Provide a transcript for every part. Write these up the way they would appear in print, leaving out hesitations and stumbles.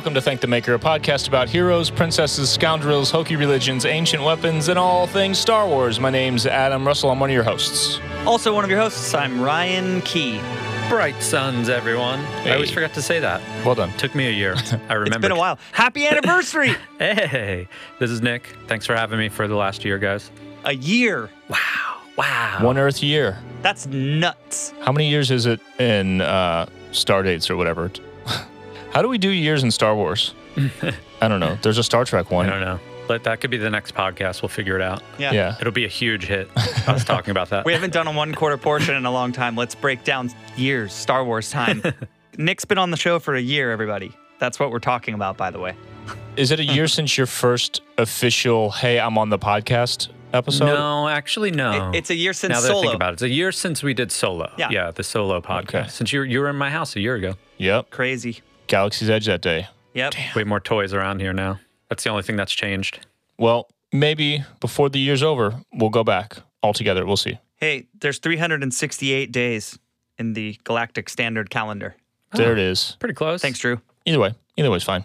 welcome to Thank the Maker, a podcast about heroes, princesses, scoundrels, hokey religions, ancient weapons, and all things Star Wars. My name's Adam Russell. I'm one of your hosts. Also one of your hosts, I'm Ryan Key. Bright suns, everyone. Hey. I always forgot to say that. Well done. Took me a year. I remember. It's been a while. Happy anniversary! Hey, this is Nick. Thanks for having me for the last year, guys. A year. Wow. One Earth year. That's nuts. How many years is it in Star Dates or whatever? How do we do years in Star Wars? I don't know. There's a Star Trek one. I don't know. But that could be the next podcast. We'll figure it out. Yeah. It'll be a huge hit. I was talking about that. We haven't done a 1/4 portion in a long time. Let's break down years, Star Wars time. Nick's been on the show for a year, everybody. That's what we're talking about, by the way. Is it a year since your first official, hey, I'm on the podcast episode? No, actually, no. It's a year since now that I Solo. think about it, it's a year since we did Solo. Yeah. The Solo podcast. Okay. Since you were in my house a year ago. Yep. Crazy. Galaxy's Edge that day. Yep. Way more toys around here now. That's the only thing that's changed. Well, maybe before the year's over, we'll go back all together. We'll see. Hey, there's 368 days in the Galactic Standard Calendar. There it is. Pretty close. Thanks, Drew. Either way's fine.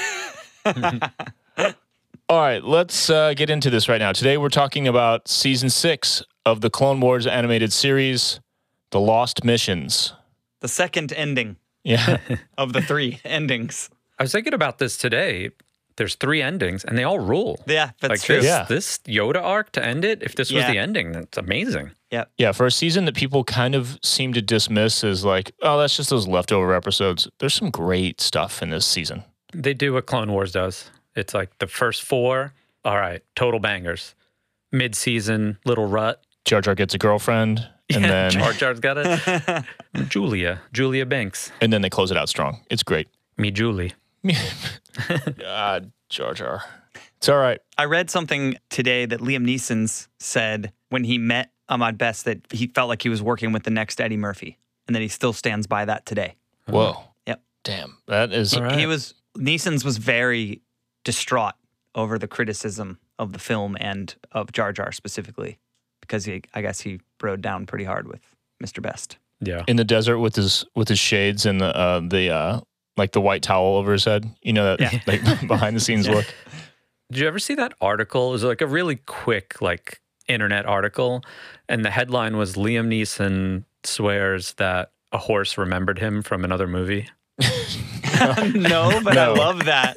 All right, let's get into this right now. Today we're talking about Season 6 of the Clone Wars animated series, The Lost Missions. The second ending Yeah. of the 3 endings. I was thinking about this today. There's 3 endings, and they all rule. Yeah, that's Like true. this Yoda arc to end it, if this was Yeah. the ending, that's amazing. Yeah, for a season that people kind of seem to dismiss as like, oh, that's just those leftover episodes. There's some great stuff in this season. They do what Clone Wars does. It's like the first 4, all right, total bangers. Mid-season, little rut. Jar Jar gets a girlfriend, and then Jar Jar's got it. Julia Banks. and then they close it out strong. It's great. Me, Julie. God, Jar Jar. It's all right. I read something today that Liam Neeson said when he met Ahmad Best that he felt like he was working with the next Eddie Murphy, and that he still stands by that today. Whoa. Yep. Damn. That is... All right. Neeson's was very distraught over the criticism of the film and of Jar Jar specifically, because I guess he rode down pretty hard with Mr. Best. Yeah. in the desert with his shades and the like the white towel over his head. You know that Yeah. like behind the scenes look. Did you ever see that article? It was like a really quick, like, internet article, and the headline was Liam Neeson swears that a horse remembered him from another movie. No, but I No. love that.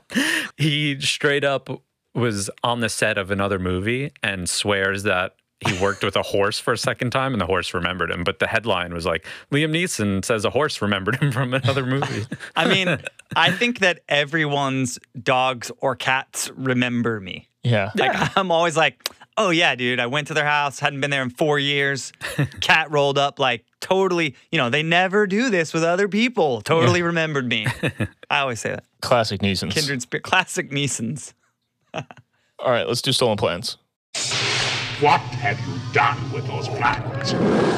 He straight up was on the set of another movie and swears that he worked with a horse for a second time and the horse remembered him. But the headline was like, Liam Neeson says a horse remembered him from another movie. I mean, I think that everyone's dogs or cats remember me. Yeah. Like, I'm always like, oh yeah, dude, I went to their house, hadn't been there in 4 years. Cat rolled up, like totally, they never do this with other people. Totally remembered me. I always say that. Classic Neesons. Kindred spirit, classic Neesons. All right, let's do Stolen Plans. What have you done with those plans?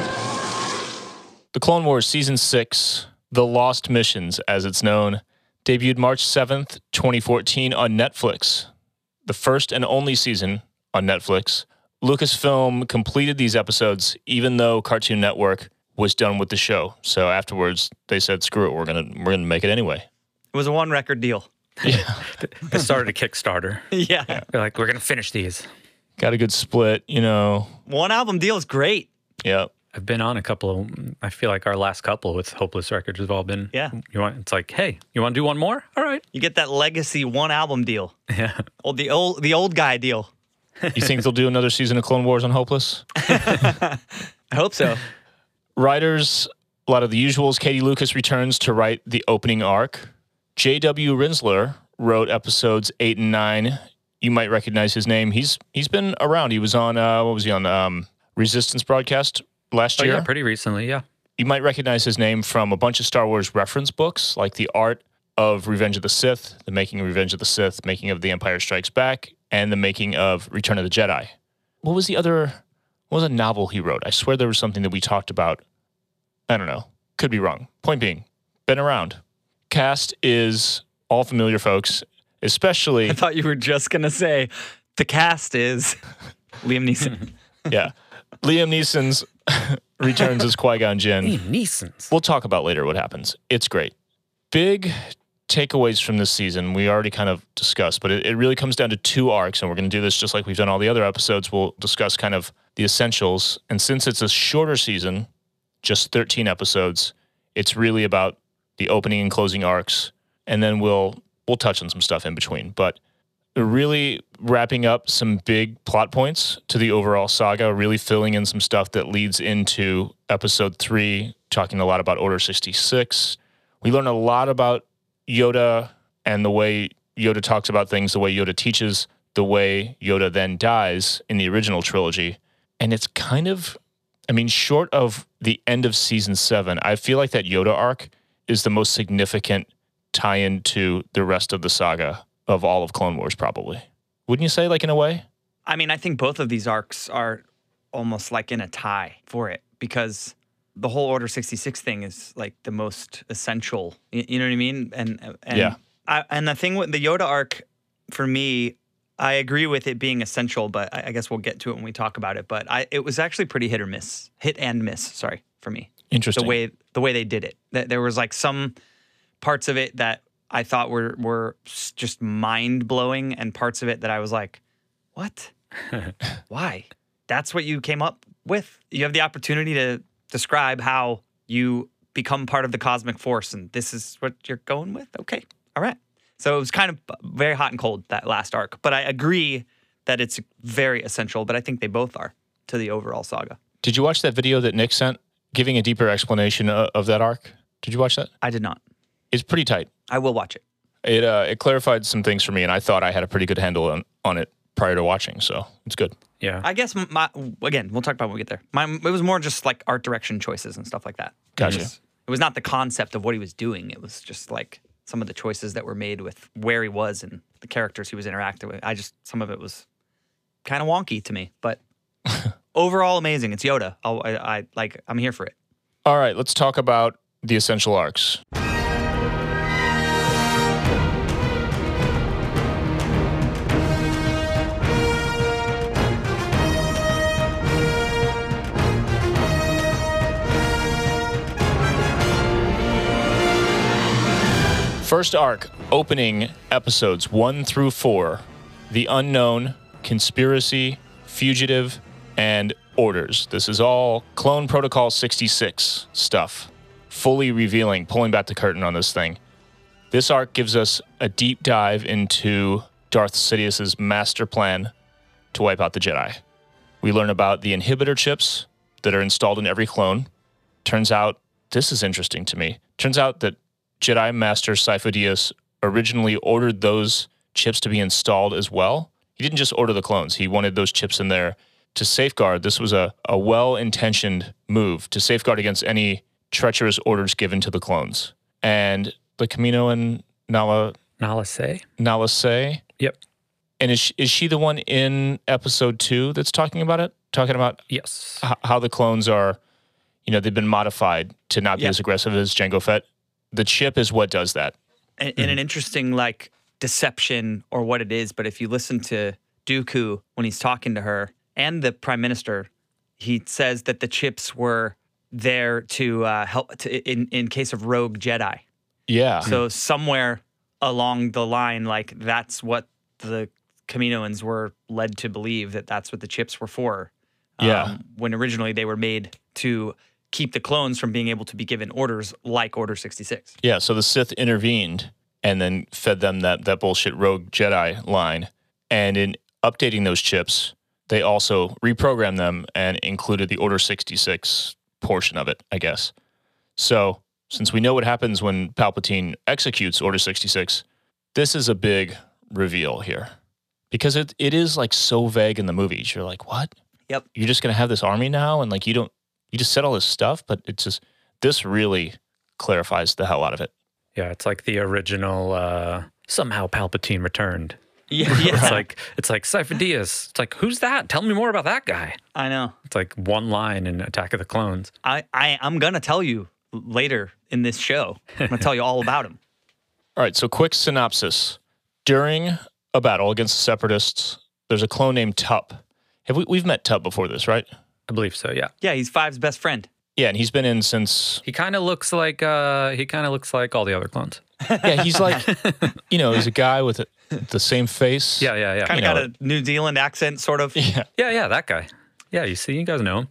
The Clone Wars Season 6, The Lost Missions, as it's known, debuted March 7th, 2014 on Netflix. The first and only season on Netflix. Lucasfilm completed these episodes even though Cartoon Network was done with the show. So afterwards, they said, screw it, we're gonna make it anyway. It was a 1-record deal. They started a Kickstarter. Yeah. They're like, we're going to finish these. Got a good split, 1-album deal is great. Yep. I've been on a couple. I feel like our last couple with Hopeless Records have all been. Yeah. It's like, hey, you want to do one more? All right. You get that legacy 1-album deal. Yeah. The old guy deal. You think they'll do another season of Clone Wars on Hopeless? I hope so. Writers, a lot of the usuals. Katie Lucas returns to write the opening arc. J.W. Rinsler wrote episodes 8 and 9. You might recognize his name. He's been around. He was on, what was he on? Resistance broadcast last Oh, year. yeah, pretty recently, yeah. You might recognize his name from a bunch of Star Wars reference books, like The Art of Revenge of the Sith, The Making of Revenge of the Sith, Making of The Empire Strikes Back, and The Making of Return of the Jedi. What was a novel he wrote? I swear there was something that we talked about. I don't know. Could be wrong. Point being, been around. Cast is all familiar folks, especially... I thought you were just going to say the cast is Liam Neeson. yeah. Liam Neeson's returns as Qui-Gon Jinn. Liam Neeson's. We'll talk about later what happens. It's great. Big takeaways from this season, we already kind of discussed, but it really comes down to 2 arcs, and we're going to do this just like we've done all the other episodes. We'll discuss kind of the essentials. And since it's a shorter season, just 13 episodes, it's really about the opening and closing arcs, and then we'll touch on some stuff in between. But really wrapping up some big plot points to the overall saga, really filling in some stuff that leads into episode 3, talking a lot about Order 66. We learn a lot about Yoda and the way Yoda talks about things, the way Yoda teaches, the way Yoda then dies in the original trilogy. And it's kind of, I mean, short of the end of season 7, I feel like that Yoda arc is the most significant tie-in to the rest of the saga of all of Clone Wars, probably. Wouldn't you say, like, in a way? I mean, I think both of these arcs are almost like in a tie for it, because the whole Order 66 thing is like the most essential. You know what I mean? And Yeah. And the thing with the Yoda arc, for me, I agree with it being essential, but I guess we'll get to it when we talk about it. But it was actually pretty hit and miss. Sorry, for me. Interesting. The way they did it. There was like some parts of it that I thought were just mind blowing, and parts of it that I was like, what? Why? That's what you came up with? You have the opportunity to describe how you become part of the cosmic force, and this is what you're going with? Okay. All right. So it was kind of very hot and cold, that last arc. But I agree that it's very essential, but I think they both are to the overall saga. Did you watch that video that Nick sent giving a deeper explanation of that arc? Did you watch that? I did not. It's pretty tight. I will watch it. It clarified some things for me, and I thought I had a pretty good handle on it prior to watching, so it's good. Yeah. I guess, again, we'll talk about when we get there. It was more just like art direction choices and stuff like that. Gotcha. It was not the concept of what he was doing. It was just like some of the choices that were made with where he was and the characters he was interacting with. Some of it was kind of wonky to me, but overall amazing. It's Yoda. I'm here for it. All right, let's talk about the essential arcs. First arc, opening episodes 1 through 4, The Unknown, Conspiracy, Fugitive, and Orders. This is all Clone Protocol 66 stuff, fully revealing, pulling back the curtain on this thing. This arc gives us a deep dive into Darth Sidious's master plan to wipe out the Jedi. We learn about the inhibitor chips that are installed in every clone. Turns out, this is interesting to me, turns out that Jedi Master Sifo Dyas originally ordered those chips to be installed as well. He didn't just order the clones. He wanted those chips in there to safeguard. This was a well-intentioned move to safeguard against any treacherous orders given to the clones. And the Kamino and Nala Se? Yep. And is she the one in episode 2 that's talking about it? Talking about Yes. How the clones are, they've been modified to not be as aggressive as Jango Fett. The chip is what does that. And an interesting, deception or what it is, but if you listen to Dooku when he's talking to her and the Prime Minister, he says that the chips were there to help in case of rogue Jedi. Yeah. So somewhere along the line, that's what the Kaminoans were led to believe, that's what the chips were for. Yeah. When originally they were made to keep the clones from being able to be given orders like Order 66. Yeah, so the Sith intervened and then fed them that bullshit rogue Jedi line. And in updating those chips, they also reprogrammed them and included the Order 66 portion of it, I guess. So since we know what happens when Palpatine executes Order 66, this is a big reveal here. Because it is so vague in the movies. You're like, what? Yep. You're just going to have this army now? And you just said all this stuff, but this really clarifies the hell out of it. Yeah, it's like the original somehow Palpatine returned. Yeah. It's like Sifo Dyas. It's like, who's that? Tell me more about that guy. I know. It's like one line in Attack of the Clones. I'm going to tell you later in this show. I'm going to tell you all about him. All right, so quick synopsis. During a battle against the Separatists, there's a clone named Tup. We've met Tup before this, right? I believe so, yeah. Yeah, he's Five's best friend. Yeah, and he's been in since. He kind of looks like all the other clones. Yeah, he's like, he's a guy with the same face. Yeah. Kind of got a New Zealand accent, sort of. Yeah. That guy. Yeah, you guys know him.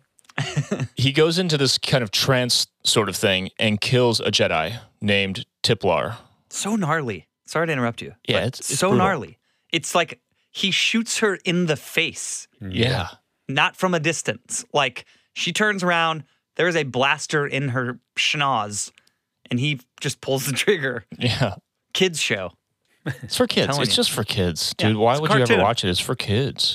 He goes into this kind of trance sort of thing and kills a Jedi named Tiplar. So gnarly. Sorry to interrupt you. Yeah, but it's so brutal. gnarly. It's like he shoots her in the face, Yeah. not from a distance. Like she turns around, there is a blaster in her schnoz, and he just pulls the trigger. Yeah. Kids show. It's for kids. Telling It's you. just for kids, dude. Yeah, Why it's a would you ever cartoon. watch it? It's for kids.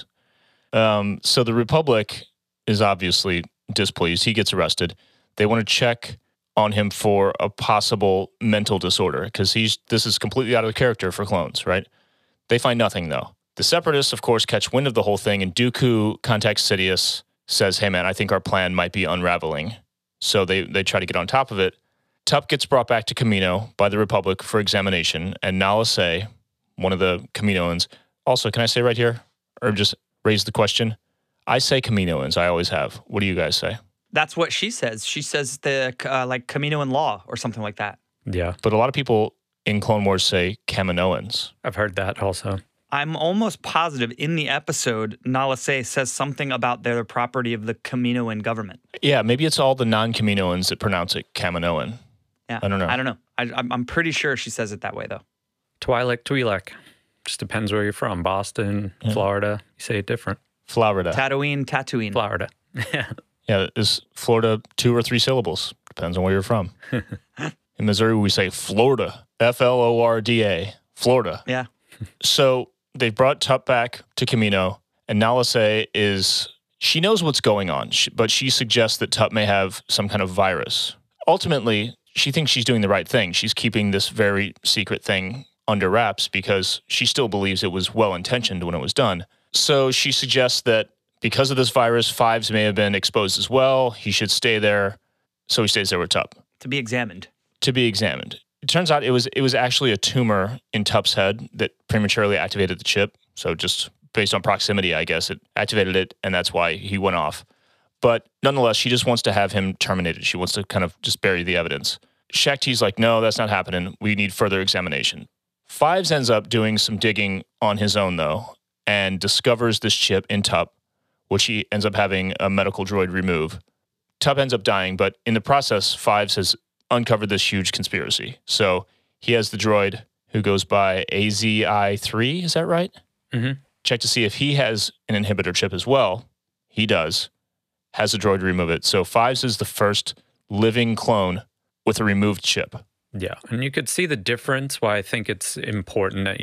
So the Republic is obviously displeased. He gets arrested. They want to check on him for a possible mental disorder because this is completely out of character for clones, right? They find nothing though. The Separatists, of course, catch wind of the whole thing, and Dooku contacts Sidious, says, "Hey man, I think our plan might be unraveling." So they try to get on top of it. Tup gets brought back to Kamino by the Republic for examination, and Nala Se, one of the Kaminoans, also, can I say right here, or just raise the question? I say Kaminoans. I always have. What do you guys say? That's what she says. She says the like Camino in law or something like that. Yeah, But a lot of people in Clone Wars say Kaminoans. I've heard that also. I'm almost positive in the episode, Nala Se says something about they're the property of the Kaminoan government. Yeah, maybe it's all the non-Kaminoans that pronounce it Kaminoan. Yeah, I don't know. I don't know. I'm pretty sure she says it that way though. Twi'lek. Just depends where you're from. Boston, Florida. You say it different. Florida. Tatooine. Florida. Yeah. Yeah, is Florida 2 or 3 syllables? Depends on where you're from. In Missouri, we say Florida. Florda. Florida. Yeah. So they brought Tup back to Kamino, and Nala Se she knows what's going on, but she suggests that Tup may have some kind of virus. Ultimately, she thinks she's doing the right thing. She's keeping this very secret thing under wraps because she still believes it was well-intentioned when it was done. So she suggests that because of this virus, Fives may have been exposed as well. He should stay there. So he stays there with Tup To be examined. to be examined. It turns out it was actually a tumor in Tup's head that prematurely activated the chip. So just based on proximity, I guess, it activated it, and that's why he went off. But nonetheless, she just wants to have him terminated. She wants to kind of just bury the evidence. Shaak Ti's like, no, that's not happening. We need further examination. Fives ends up doing some digging on his own, though, and discovers this chip in Tup, which he ends up having a medical droid remove. Tup ends up dying, but in the process, Fives has uncovered this huge conspiracy. So he has the droid who goes by AZI-3, is that right? Mm-hmm. Check to see if he has an inhibitor chip as well. He does. Has a droid remove it. So Fives is the first living clone with a removed chip. Yeah, and you could see the difference. Why I think it's important that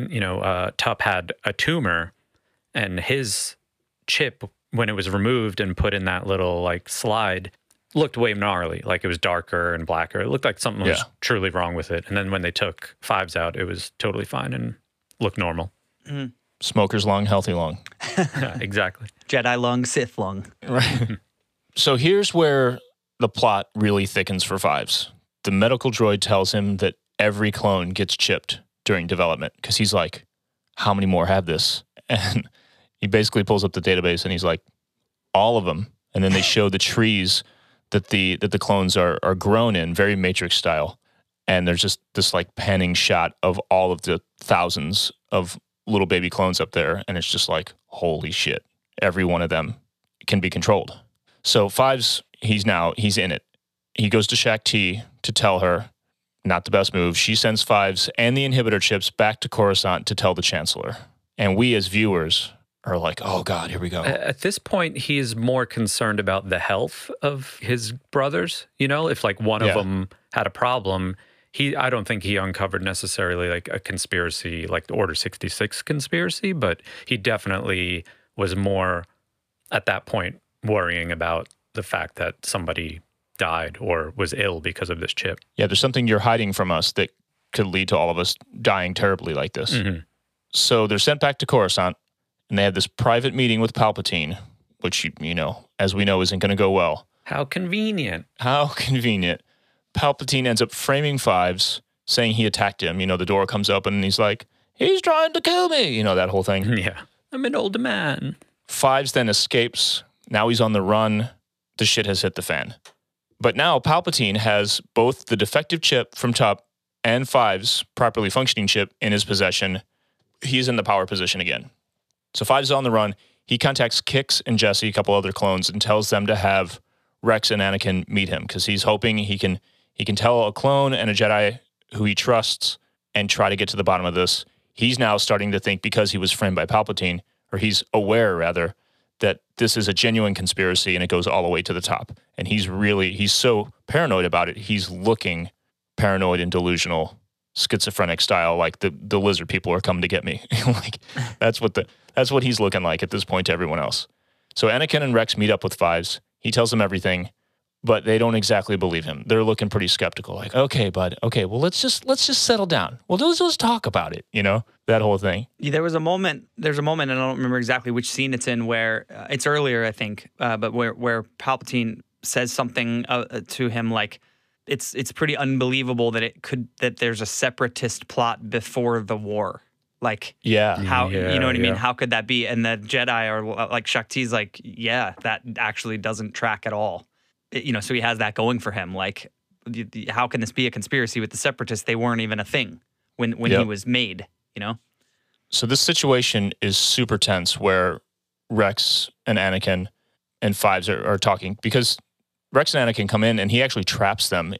Tup had a tumor, and his chip, when it was removed and put in that little like slide, looked way gnarly. Like it was darker and blacker. It looked like something was truly wrong with it. And then when they took Fives out, it was totally fine and looked normal. Mm. Smoker's lung, healthy lung. Yeah, exactly. Jedi lung, Sith lung. Right. So here's where the plot really thickens for Fives. The medical droid tells him that every clone gets chipped during development because he's like, how many more have this? And he basically pulls up the database and he's like, all of them. And then they show the trees that the clones are grown in, very Matrix style. And there's just this like panning shot of all of the thousands of little baby clones up there. And it's just like, holy shit, every one of them can be controlled. So Fives, he's in it. He goes to Shaak Ti to tell her, not the best move. She sends Fives and the inhibitor chips back to Coruscant to tell the Chancellor. And we as viewers are like, oh God, here we go. At this point, he's more concerned about the health of his brothers. If like one of them had a problem, I don't think he uncovered necessarily like a conspiracy, like the Order 66 conspiracy, but he definitely was more at that point worrying about the fact that somebody died or was ill because of this chip. Yeah, there's something you're hiding from us that could lead to all of us dying terribly like this. Mm-hmm. So they're sent back to Coruscant, and they have this private meeting with Palpatine, which, as we know, isn't going to go well. How convenient. How convenient. Palpatine ends up framing Fives, saying he attacked him. The door comes open, and he's like, he's trying to kill me. That whole thing. Yeah. I'm an older man. Fives then escapes. Now he's on the run. The shit has hit the fan. But now Palpatine has both the defective chip from Tup and Five's properly functioning chip in his possession. He's in the power position again. So Five's on the run. He contacts Kix and Jesse, a couple other clones, and tells them to have Rex and Anakin meet him because he's hoping he can tell a clone and a Jedi who he trusts and try to get to the bottom of this. He's now starting to think, because he was framed by Palpatine, or he's aware rather, that this is a genuine conspiracy and it goes all the way to the top. And he's so paranoid about it. He's looking paranoid and delusional, schizophrenic style, like the lizard people are coming to get me. Like that's what he's looking like at this point to everyone else. So Anakin and Rex meet up with Fives. He tells them everything, but they don't exactly believe him. They're looking pretty skeptical. Like, okay, bud. Okay, well, let's just settle down. Well, let's talk about it. You know, that whole thing. Yeah, there's a moment, and I don't remember exactly which scene it's in, where it's earlier, I think, but where Palpatine says something to him like, it's pretty unbelievable that there's a separatist plot before the war. Like, how you know what I mean? How could that be? And the Jedi are like, Shakti's like, yeah, that actually doesn't track at all. So he has that going for him. Like, how can this be a conspiracy with the separatists? They weren't even a thing when he was made, you know? So this situation is super tense where Rex and Anakin and Fives are talking, because Rex and Anakin come in and he actually traps them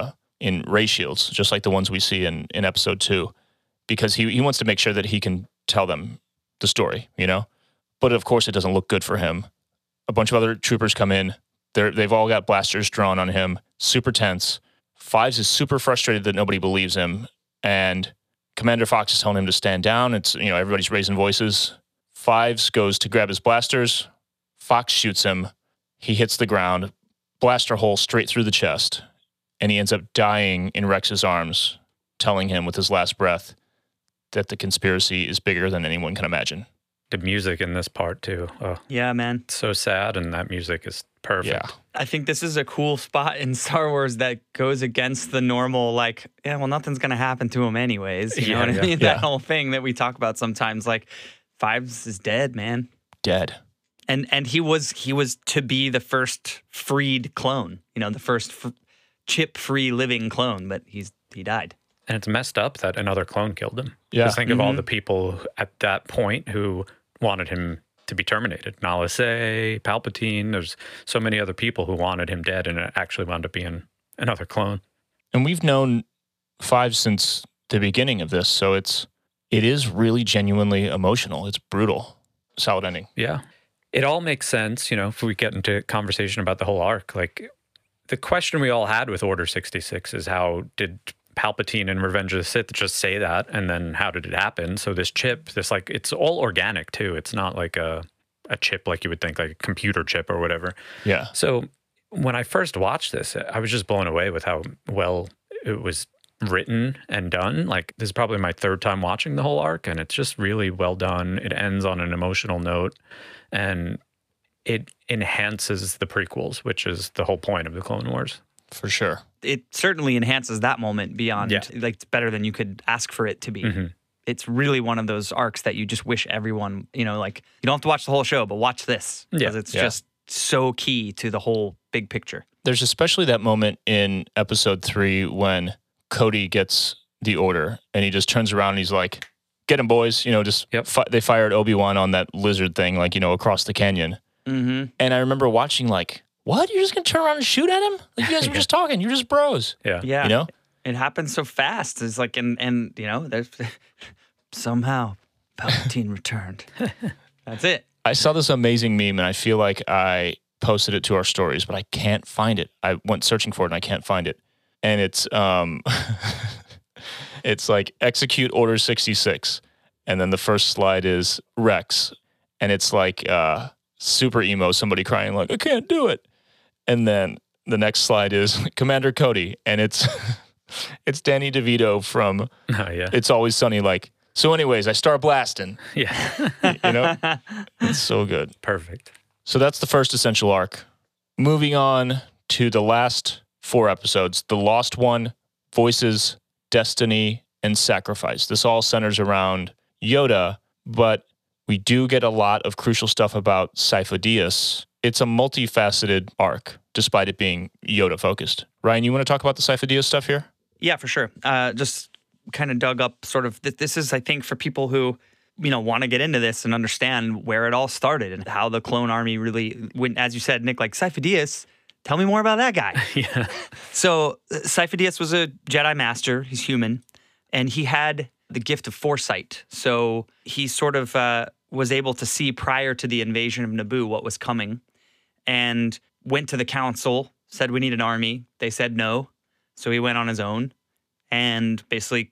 in ray shields, just like the ones we see in episode 2, because he wants to make sure that he can tell them the story, you know? But of course it doesn't look good for him. A bunch of other troopers come in. They've all got blasters drawn on him. Super tense. Fives is super frustrated that nobody believes him. And Commander Fox is telling him to stand down. It's, everybody's raising voices. Fives goes to grab his blasters. Fox shoots him. He hits the ground. Blaster hole straight through the chest. And he ends up dying in Rex's arms, telling him with his last breath that the conspiracy is bigger than anyone can imagine. The music in this part too. Oh, yeah, man. So sad, and that music is perfect. Yeah. I think this is a cool spot in Star Wars that goes against the normal, like, yeah, well, nothing's going to happen to him anyways. You know what I mean? That whole thing that we talk about sometimes, like, Fives is dead, man. Dead. And he was to be the first freed clone, the first chip-free living clone, but he died. And it's messed up that another clone killed him. Yeah. Just think of all the people at that point who wanted him to be terminated. Nala Se, Palpatine, there's so many other people who wanted him dead, and it actually wound up being another clone. And we've known Fives since the beginning of this, so it is really genuinely emotional. It's brutal. Solid ending. Yeah. It all makes sense, if we get into conversation about the whole arc. Like, the question we all had with Order 66 is, how did Palpatine in Revenge of the Sith just say that, and then how did it happen? So this chip, it's all organic too. It's not like a chip like you would think, like a computer chip or whatever. Yeah. So when I first watched this, I was just blown away with how well it was written and done. Like, this is probably my third time watching the whole arc, and it's just really well done. It ends on an emotional note, and it enhances the prequels, which is the whole point of the Clone Wars. For sure. It certainly enhances that moment beyond, like, it's better than you could ask for it to be. Mm-hmm. It's really one of those arcs that you just wish everyone, like, you don't have to watch the whole show, but watch this, because it's just so key to the whole big picture. There's especially that moment in episode 3 when Cody gets the order and he just turns around and he's like, get him, boys. They fired Obi-Wan on that lizard thing, like, across the canyon. Mm-hmm. And I remember watching, like, what? You're just going to turn around and shoot at him? Like, you guys were just talking. You're just bros. Yeah. Yeah. It happens so fast. It's like, and there's somehow Palpatine returned. That's it. I saw this amazing meme, and I feel like I posted it to our stories, but I can't find it. I went searching for it, and I can't find it. And it's it's like, execute Order 66. And then the first slide is Rex. And it's like super emo, somebody crying like, I can't do it. And then the next slide is Commander Cody. And it's it's Danny DeVito from It's Always Sunny, like, so anyways, I start blasting. Yeah. It's so good. Perfect. So that's the first essential arc. Moving on to the last 4 episodes, The Lost One, Voices, Destiny, and Sacrifice. This all centers around Yoda, but we do get a lot of crucial stuff about Sifo-Dyas. It's a multifaceted arc. despite it being Yoda focused. Ryan, you want to talk about the Sifo-Dyas stuff here? Yeah, for sure. Just kind of dug up sort of, this is, I think, for people who, want to get into this and understand where it all started and how the clone army really went, as you said, Nick, like Sifo-Dyas, tell me more about that guy. Yeah. So Sifo-Dyas was a Jedi Master. He's human. And he had the gift of foresight. So he sort of was able to see prior to the invasion of Naboo what was coming and went to the council, said we need an army. They said no. So he went on his own and basically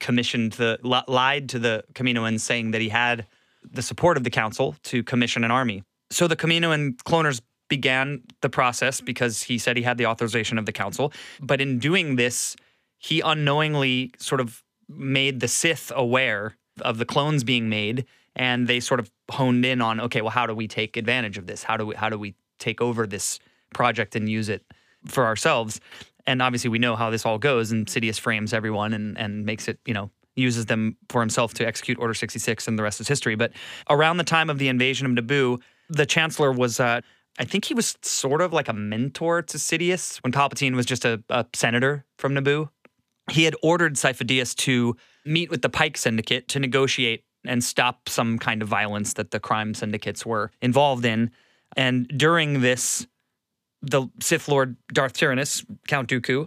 lied to the Kaminoans saying that he had the support of the council to commission an army. So the Kaminoan cloners began the process because he said he had the authorization of the council. But in doing this, he unknowingly sort of made the Sith aware of the clones being made, and they sort of honed in on, okay, well, how do we take advantage of this? How do we take over this project and use it for ourselves? And obviously we know how this all goes, and Sidious frames everyone and makes it, uses them for himself to execute Order 66, and the rest is history. But around the time of the invasion of Naboo, the Chancellor was, I think he was sort of like a mentor to Sidious when Palpatine was just a senator from Naboo. He had ordered Sifo-Dyas to meet with the Pike Syndicate to negotiate and stop some kind of violence that the crime syndicates were involved in. And during this, the Sith Lord Darth Tyrannus, Count Dooku,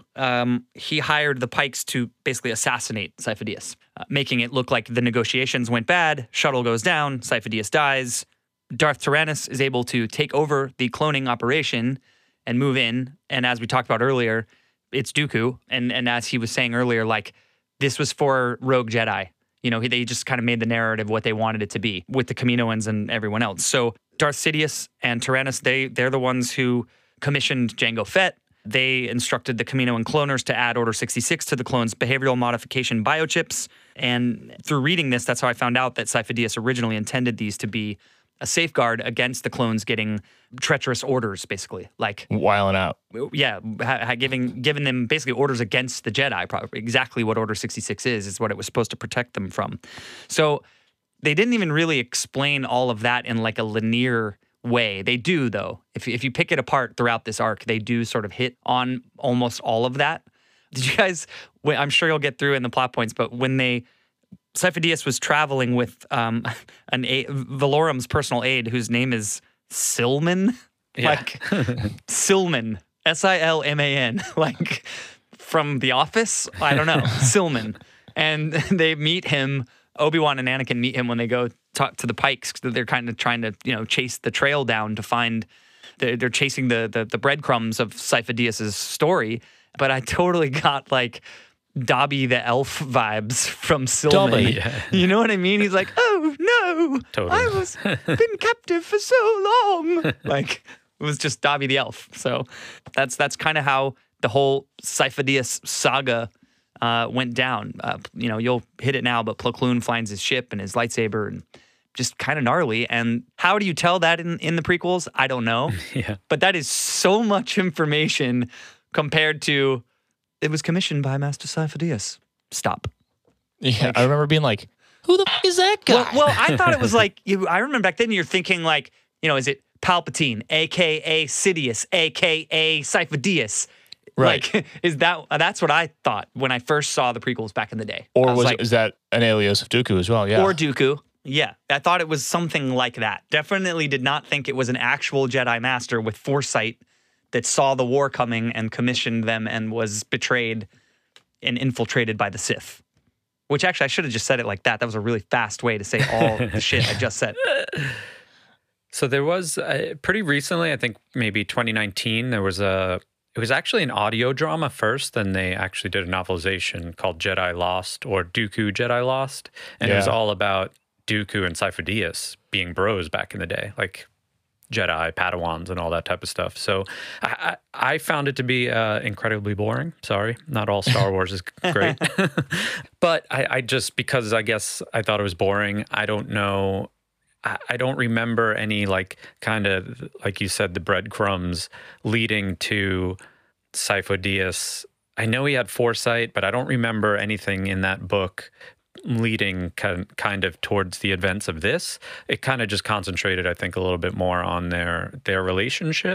he hired the Pikes to basically assassinate Sifo-Dyas, making it look like the negotiations went bad, shuttle goes down, Sifo-Dyas dies. Darth Tyrannus is able to take over the cloning operation and move in. And as we talked about earlier, it's Dooku. And as he was saying earlier, like, this was for Rogue Jedi. They just kind of made the narrative what they wanted it to be with the Kaminoans and everyone else. So Darth Sidious and Tyrannus, they're the ones who commissioned Jango Fett. They instructed the Kaminoan cloners to add Order 66 to the clones' behavioral modification biochips. And through reading this, that's how I found out that Sifo-Dyas originally intended these to be a safeguard against the clones getting treacherous orders, basically. Like, wiling out. Yeah, giving them basically orders against the Jedi. Exactly what Order 66 is what it was supposed to protect them from. So they didn't even really explain all of that in like a linear way. They do, though. If you pick it apart throughout this arc, they do sort of hit on almost all of that. Did you guys, I'm sure you'll get through in the plot points, but when Sifo-Dyas was traveling with Valorum's personal aide, whose name is Silman. Yeah. Like, Silman. Silman. Like, from The Office? I don't know. Silman. And they meet him. Obi-Wan and Anakin meet him when they go talk to the Pikes. They're kind of trying to, chase the trail down to find... They're chasing the breadcrumbs of Sifo-Dyas' story. But I totally got, like, Dobby the elf vibes from Silman. Dobby. Yeah. You know what I mean? He's like, oh no, Totally. I was been captive for so long. Like, it was just Dobby the elf. So that's kind of how the whole Sifo-Dyas saga went down. You'll hit it now, but Plo Koon finds his ship and his lightsaber, and just kind of gnarly. And how do you tell that in the prequels? I don't know. Yeah. But that is so much information compared to, it was commissioned by Master Sifo-Dyas. Stop. Yeah, I remember being like, who the is that guy? Well, I thought it was like, I remember back then you're thinking like, is it Palpatine, a.k.a. Sidious, a.k.a. Sifo-Dyas? Right. Like, that's what I thought when I first saw the prequels back in the day. Or I was like, is that an alias of Dooku as well? Yeah. Or Dooku. Yeah, I thought it was something like that. Definitely did not think it was an actual Jedi Master with foresight that saw the war coming and commissioned them and was betrayed and infiltrated by the Sith. Which actually, I should have just said it like that. That was a really fast way to say all the shit I just said. So there was, pretty recently, I think maybe 2019, it was actually an audio drama first, then they actually did a novelization called Jedi Lost, or Dooku Jedi Lost. And it was all about Dooku and Sifo-Dyas being bros back in the day. Like, Jedi, Padawans, and all that type of stuff. So I found it to be incredibly boring. Sorry, not all Star Wars is great. But I just, because I guess I thought it was boring, I don't know. I don't remember any, like, kind of, like you said, the breadcrumbs leading to Sifo-Dyas. I know he had foresight, but I don't remember anything in that book leading kind of towards the events of this. It kind of just concentrated, I think, a little bit more on their relationship.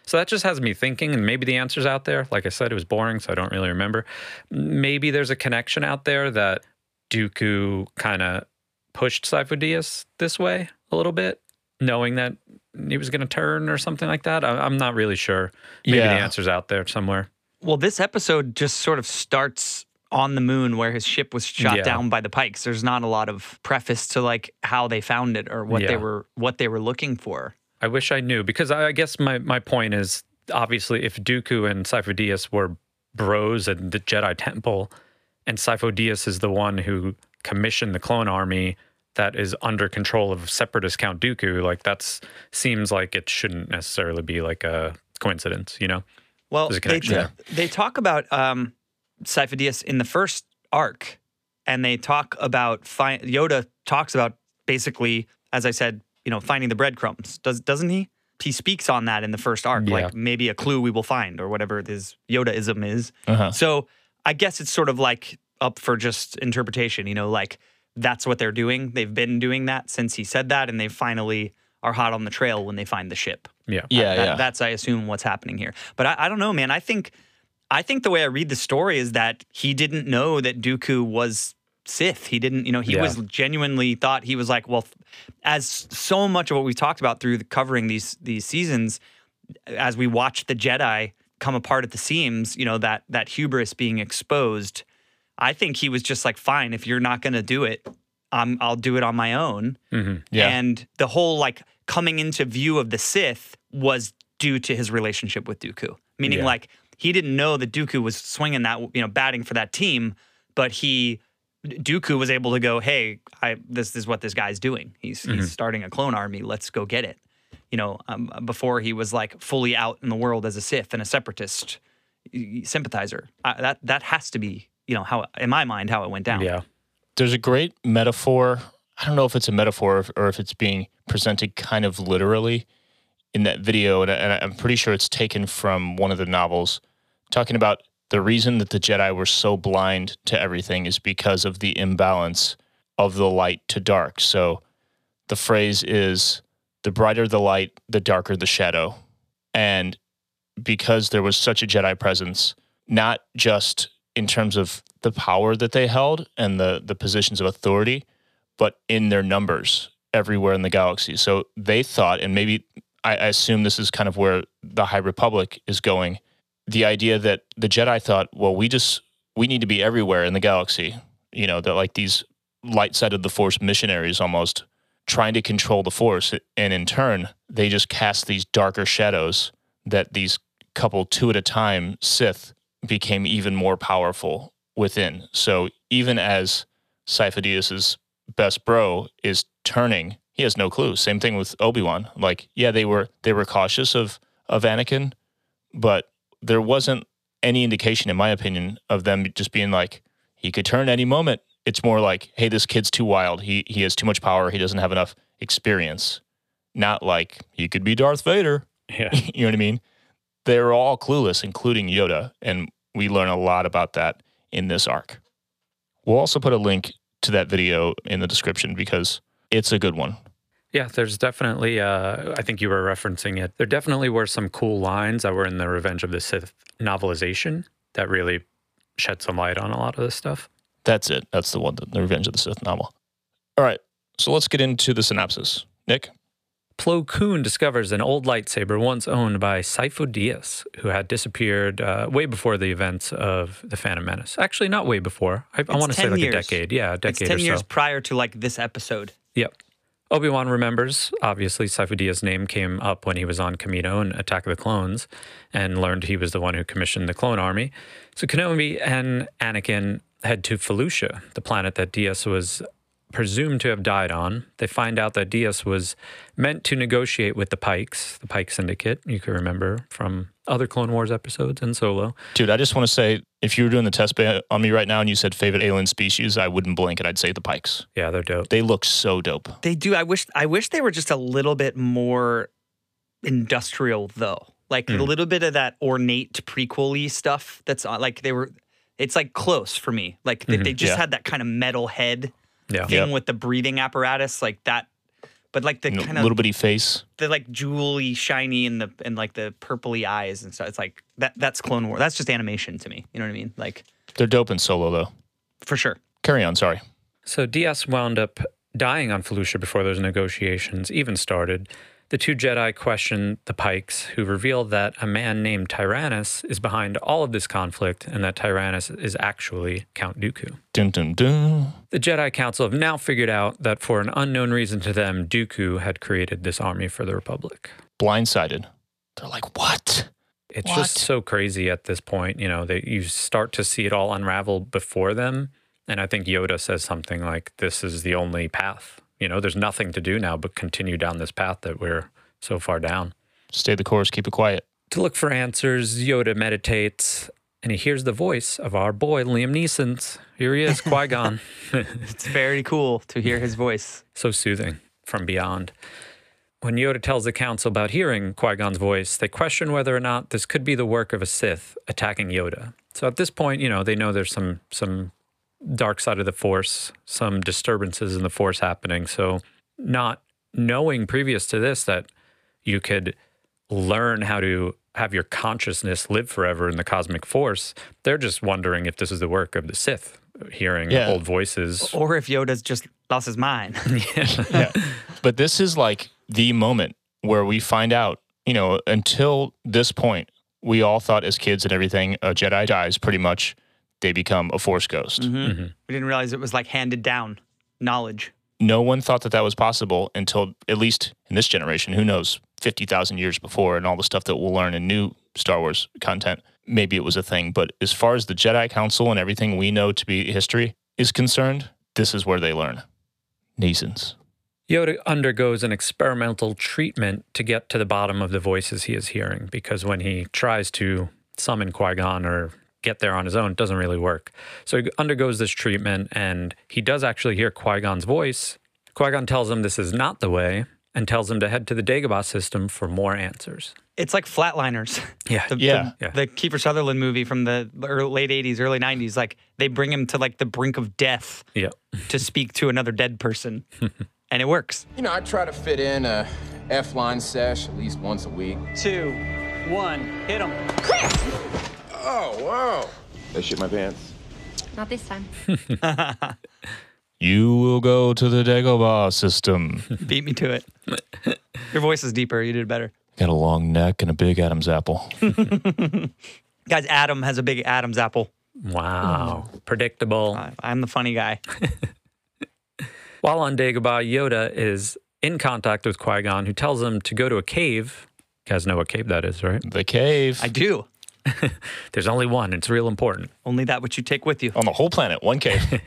So that just has me thinking, and maybe the answer's out there. Like I said, it was boring, so I don't really remember. Maybe there's a connection out there that Dooku kind of pushed Sifo-Dyas this way a little bit, knowing that he was going to turn or something like that. I'm not really sure. Maybe the answer's out there somewhere. Well, this episode just sort of starts on the moon where his ship was shot down by the Pikes. There's not a lot of preface to like how they found it or what they were looking for. I wish I knew, because I guess my point is, obviously, if Dooku and Sifo-Dyas were bros in the Jedi Temple, and Sifo-Dyas is the one who commissioned the clone army that is under control of Separatist Count Dooku, like seems like it shouldn't necessarily be like a coincidence, you know? Well, they talk about Sifo-Dyas in the first arc, and they talk about Yoda talks about basically, as I said, finding the breadcrumbs. Doesn't he? He speaks on that in the first arc, like maybe a clue we will find or whatever his Yodaism is. So I guess it's sort of like up for just interpretation, like that's what they're doing. They've been doing that since he said that, and they finally are hot on the trail when they find the ship. That's, I assume, what's happening here. But I don't know, man. I think the way I read the story is that he didn't know that Dooku was Sith. He didn't, he was genuinely thought he was like, well, as so much of what we've talked about through covering these seasons, as we watch the Jedi come apart at the seams, that hubris being exposed, I think he was just like, fine, if you're not going to do it, I'll do it on my own. And the whole like coming into view of the Sith was due to his relationship with Dooku, meaning like he didn't know that Dooku was swinging that, batting for that team, but Dooku was able to go, hey, this is what this guy's doing. He's starting a clone army. Let's go get it. Before he was like fully out in the world as a Sith and a Separatist sympathizer. That has to be, how, in my mind, how it went down. Yeah. There's a great metaphor. I don't know if it's a metaphor or if it's being presented kind of literally in that video, and I'm pretty sure it's taken from one of the novels, talking about the reason that the Jedi were so blind to everything is because of the imbalance of the light to dark. So the phrase is, the brighter the light, the darker the shadow. And because there was such a Jedi presence, not just in terms of the power that they held and the positions of authority, but in their numbers everywhere in the galaxy. So they thought, and maybe I assume this is kind of where the High Republic is going, the idea that the Jedi thought, well, we need to be everywhere in the galaxy. That like these light side of the Force missionaries almost trying to control the Force. And in turn, they just cast these darker shadows that these couple two at a time Sith became even more powerful within. So even as Sifo-Dyas' best bro is turning, he has no clue. Same thing with Obi-Wan. Like, yeah, they were cautious of Anakin, but there wasn't any indication, in my opinion, of them just being like, he could turn any moment. It's more like, hey, this kid's too wild. He has too much power. He doesn't have enough experience. Not like, he could be Darth Vader. Yeah. You know what I mean? They're all clueless, including Yoda, and we learn a lot about that in this arc. We'll also put a link to that video in the description because it's a good one. Yeah, there's definitely, I think you were referencing it. There definitely were some cool lines that were in the Revenge of the Sith novelization that really shed some light on a lot of this stuff. That's it. That's the one, the Revenge of the Sith novel. All right, so let's get into the synopsis. Nick? Plo Koon discovers an old lightsaber once owned by Sifo-Dyas, who had disappeared way before the events of The Phantom Menace. Actually, not way before. I want to say like a decade. Yeah, a decade or so. It's 10 years prior to like this episode. Yep. Obi-Wan remembers, obviously, Sifo-Dyas' name came up when he was on Kamino in Attack of the Clones and learned he was the one who commissioned the clone army. So Kenobi and Anakin head to Felucia, the planet that Dyas was presumed to have died on. They find out that Dyas was meant to negotiate with the Pikes, the Pike Syndicate, you can remember from other Clone Wars episodes and Solo. Dude, I just want to say, if you were doing the test on me right now and you said favorite alien species, I wouldn't blink and I'd say the Pikes. Yeah, they're dope. They look so dope. They do. I wish they were just a little bit more industrial, though. Like a little bit of that ornate prequel-y stuff that's like it's like close for me. Like they just had that kind of metal head thing with the breathing apparatus like that. but like the kind of little bitty face. the like jewelly, shiny, and like the purpley eyes and stuff. It's like that's Clone Wars. That's just animation to me. You know what I mean? Like They're dope in Solo, though. for sure. Carry on, sorry. So DS wound up dying on Felucia before those negotiations even started. The two Jedi question the Pikes, who reveal that a man named Tyrannus is behind all of this conflict and that Tyrannus is actually Count Dooku. Dun, dun, dun. The Jedi Council have now figured out that for an unknown reason to them, Dooku had created this army for the Republic. Blindsided. They're like, what? It's What? just so crazy at this point, you know, that you start to see it all unravel before them. And I think Yoda says something like, this is the only path. You know, there's nothing to do now but continue down this path that we're so far down. Stay the course, keep it quiet. To look for answers, Yoda meditates and he hears the voice of our boy, Liam Neeson. Here he is, Qui-Gon. It's very cool to hear his voice. So soothing from beyond. When Yoda tells the council about hearing Qui-Gon's voice, they question whether or not this could be the work of a Sith attacking Yoda. So at this point, you know, they know there's some dark side of the Force, some disturbances in the Force happening. So not knowing previous to this that you could learn how to have your consciousness live forever in the cosmic force, they're just wondering if this is the work of the Sith, hearing old voices. Or if Yoda's just lost his mind. Yeah. But this is like the moment where we find out, you know, until this point, we all thought as kids and everything, a Jedi dies pretty much. They become a Force ghost. We didn't realize it was like handed down knowledge. No one thought that was possible until, at least in this generation, who knows, 50,000 years before and all the stuff that we'll learn in new Star Wars content, maybe it was a thing. But as far as the Jedi Council and everything we know to be history is concerned, this is where they learn. Neeson's. Yoda undergoes an experimental treatment to get to the bottom of the voices he is hearing, because when he tries to summon Qui-Gon or get there on his own, it doesn't really work. So he undergoes this treatment, and he does actually hear Qui-Gon's voice. Qui-Gon tells him this is not the way, and tells him to head to the Dagobah system for more answers. It's like Flatliners. Yeah. The Kiefer Sutherland movie from the late 80s, early 90s. Like, they bring him to like the brink of death Yeah. to speak to another dead person. And it works. You know, I try to fit in a F-line sesh at least once a week. 2, 1, hit him. Oh, wow. Did I shit my pants? Not this time. You will go to the Dagobah system. Beat me to it. Your voice is deeper. You did better. Got a long neck and a big Adam's apple. Guys, Adam has a big Adam's apple. Wow. Predictable. I'm the funny guy. While on Dagobah, Yoda is in contact with Qui-Gon, who tells him to go to a cave. You guys know what cave that is, right? The cave. I do. There's only one. It's real important. Only that which you take with you. On the whole planet, one cave.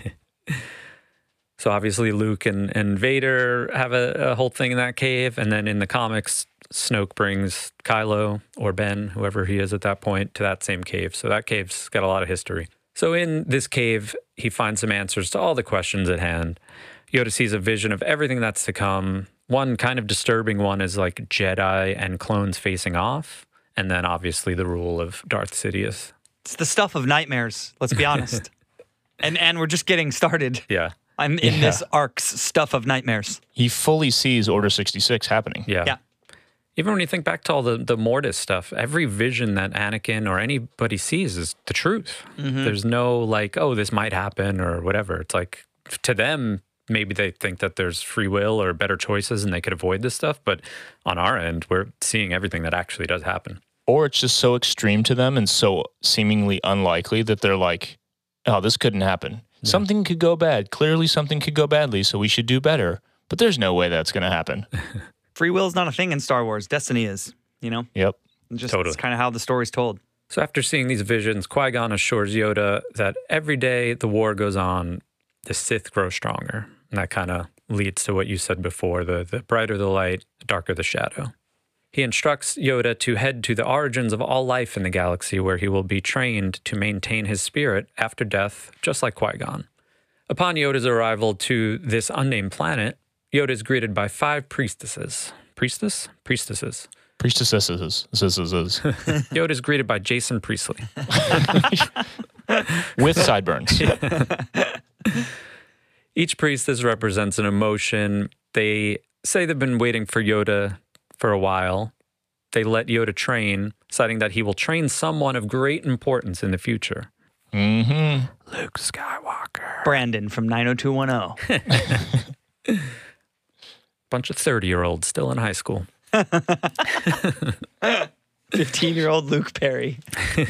So obviously Luke and Vader have a whole thing in that cave. And then in the comics, Snoke brings Kylo or Ben, whoever he is at that point, to that same cave. So that cave's got a lot of history. So in this cave, he finds some answers to all the questions at hand. Yoda sees a vision of everything that's to come. One kind of disturbing one is like Jedi and clones facing off. And then obviously the rule of Darth Sidious. It's the stuff of nightmares, let's be honest. and we're just getting started. Yeah. I'm in this arc's stuff of nightmares. He fully sees Order 66 happening. Yeah. Yeah. Even when you think back to all the Mortis stuff, every vision that Anakin or anybody sees is the truth. There's no like, oh, this might happen or whatever. It's like, to them, maybe they think that there's free will or better choices and they could avoid this stuff. But on our end, we're seeing everything that actually does happen. Or it's just so extreme to them and so seemingly unlikely that they're like, oh, this couldn't happen. Yeah. Something could go bad. Clearly something could go badly, so we should do better. But there's no way that's going to happen. Free will is not a thing in Star Wars. Destiny is, you know? Yep. Totally. It's kind of how the story's told. So after seeing these visions, Qui-Gon assures Yoda that every day the war goes on, the Sith grow stronger. And that kind of leads to what you said before, the brighter the light, the darker the shadow. He instructs Yoda to head to the origins of all life in the galaxy, where he will be trained to maintain his spirit after death, just like Qui-Gon. Upon Yoda's arrival to this unnamed planet, Yoda is greeted by 5 priestesses. Priestesses. Priestesses. Yoda is greeted by Jason Priestley. With sideburns. Each priestess represents an emotion. They say they've been waiting for Yoda for a while. They let Yoda train, citing that he will train someone of great importance in the future. Mm-hmm. Luke Skywalker. Brandon from 90210. Bunch of 30-year-olds still in high school. 15-year-old Luke Perry.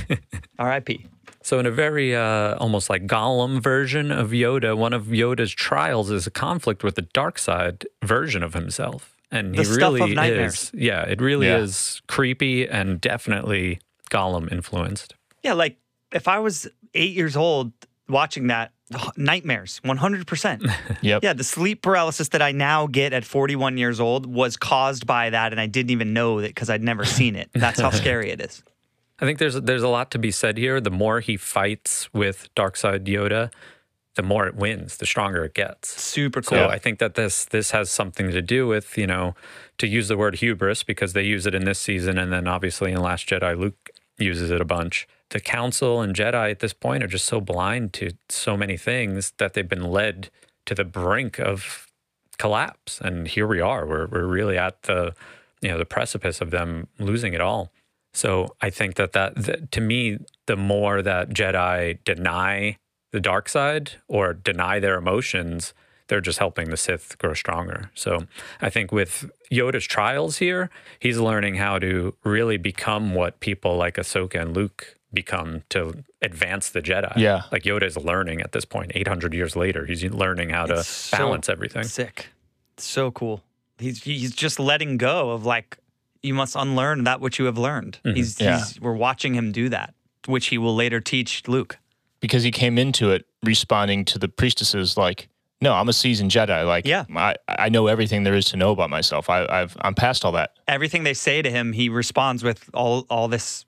R.I.P. So in a very almost like Gollum version of Yoda, one of Yoda's trials is a conflict with the dark side version of himself. And The he stuff really of nightmares. is. Yeah, it really Yeah. is creepy and definitely Gollum influenced. Yeah, like if I was 8 years old watching that, nightmares, 100%. Yep. Yeah, the sleep paralysis that I now get at 41 years old was caused by that, and I didn't even know that because I'd never seen it. That's how scary it is. I think there's a lot to be said here. The more he fights with Darkseid Yoda, the more it wins, the stronger it gets. Super cool. So I think that this has something to do with, you know, to use the word hubris, because they use it in this season, and then obviously in Last Jedi, Luke uses it a bunch. The Council and Jedi at this point are just so blind to so many things that they've been led to the brink of collapse. And here we are. We're really at the, you know, the precipice of them losing it all. So I think that to me, the more that Jedi deny the dark side or deny their emotions, they're just helping the Sith grow stronger. So I think with Yoda's trials here, he's learning how to really become what people like Ahsoka and Luke become to advance the Jedi. Yeah. Like Yoda is learning at this point, 800 years later, he's learning how to It's so balance everything. Sick. So cool. He's just letting go of like, you must unlearn that which you have learned. We're watching him do that, which he will later teach Luke. Because he came into it responding to the priestesses like, no, I'm a seasoned Jedi. Like, Yeah. I know everything there is to know about myself. I'm past all that. Everything they say to him, he responds with all this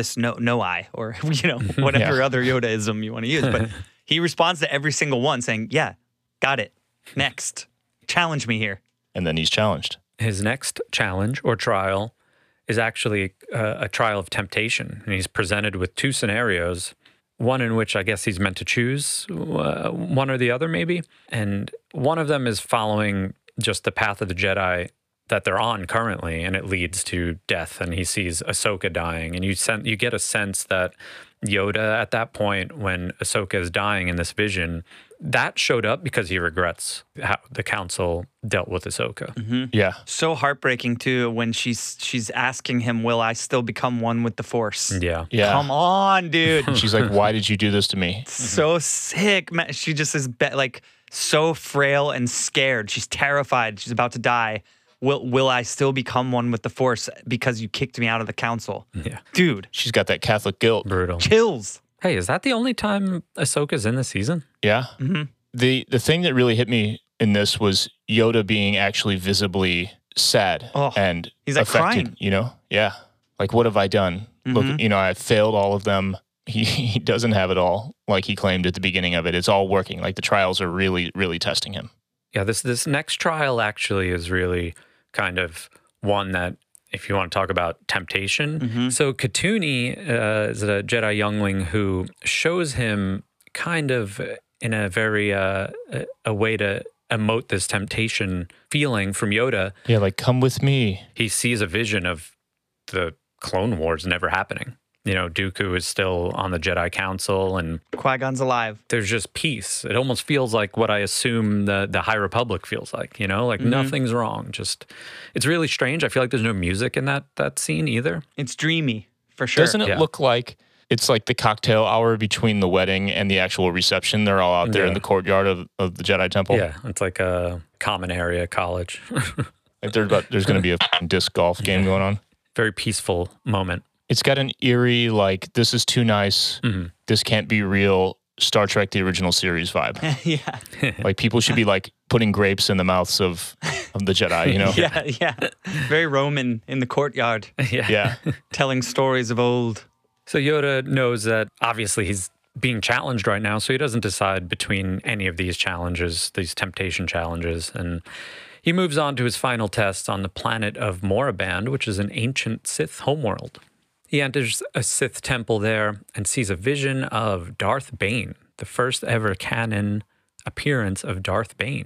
no I, or you know, whatever Yeah. other Yodaism you want to use. But he responds to every single one saying, yeah, got it. Next. Challenge me here. And then he's challenged. His next challenge or trial is actually a trial of temptation. And he's presented with two scenarios, one in which I guess he's meant to choose one or the other maybe. And one of them is following just the path of the Jedi that they're on currently, and it leads to death. And he sees Ahsoka dying. And you get a sense that Yoda at that point, when Ahsoka is dying in this vision, that showed up because he regrets how the council dealt with Ahsoka. Yeah. So heartbreaking too when she's asking him, will I still become one with the Force? Yeah. Yeah. Come on, dude. She's like, why did you do this to me? So sick. Man, she just is like so frail and scared. She's terrified. She's about to die. Will I still become one with the Force because you kicked me out of the council? Yeah. Dude, She's got that Catholic guilt. Brutal. chills. Hey, is that the only time Ahsoka's in the season? Yeah. The thing that really hit me in this was Yoda being actually visibly sad Oh, and he's, like, affected, crying. you know? Yeah. Like, what have I done? Look, you know, I failed all of them. He doesn't have it all like he claimed at the beginning of it. It's all working. Like the trials are really, really testing him. Yeah, this next trial actually is really kind of one that, if you want to talk about temptation. So Katuni is a Jedi youngling who shows him kind of in a very a way to emote this temptation feeling from Yoda. Yeah, like, come with me. He sees a vision of the Clone Wars never happening. You know, Dooku is still on the Jedi Council, and Qui-Gon's alive. there's just peace. It almost feels like what I assume the High Republic feels like, you know, like nothing's wrong. Just, it's really strange. I feel like there's no music in that scene either. It's dreamy, for sure. Doesn't it Yeah. look like it's like the cocktail hour between the wedding and the actual reception? They're all out there in Yeah. the courtyard of the Jedi Temple. Yeah, it's like a common area college. Like there's going to be a f***ing disc golf game going on. Very peaceful moment. It's got an eerie, like, this is too nice. This can't be real Star Trek, the original series vibe. Yeah. Like, people should be, like, putting grapes in the mouths of the Jedi, you know? Yeah. Very Roman in the courtyard, Yeah. telling stories of old. So Yoda knows that obviously he's being challenged right now, so he doesn't decide between any of these challenges, these temptation challenges. And he moves on to his final test on the planet of Moraband, which is an ancient Sith homeworld. He enters a Sith temple there and sees a vision of Darth Bane, the first ever canon appearance of Darth Bane.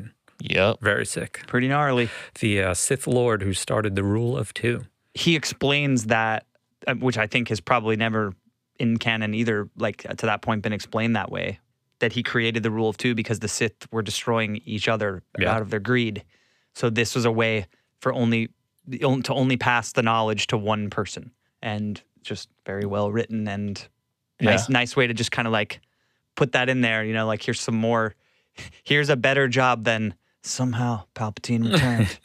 Yep. Very sick. Pretty gnarly. The Sith Lord who started the rule of two. He explains that, which I think has probably never in canon either, like to that point, been explained that way, that he created the rule of two because the Sith were destroying each other out of their greed. So this was a way for only pass the knowledge to one person, and just very well written and nice way to just kind of like put that in there. You know, like here's some more. Here's a better job than somehow Palpatine returned.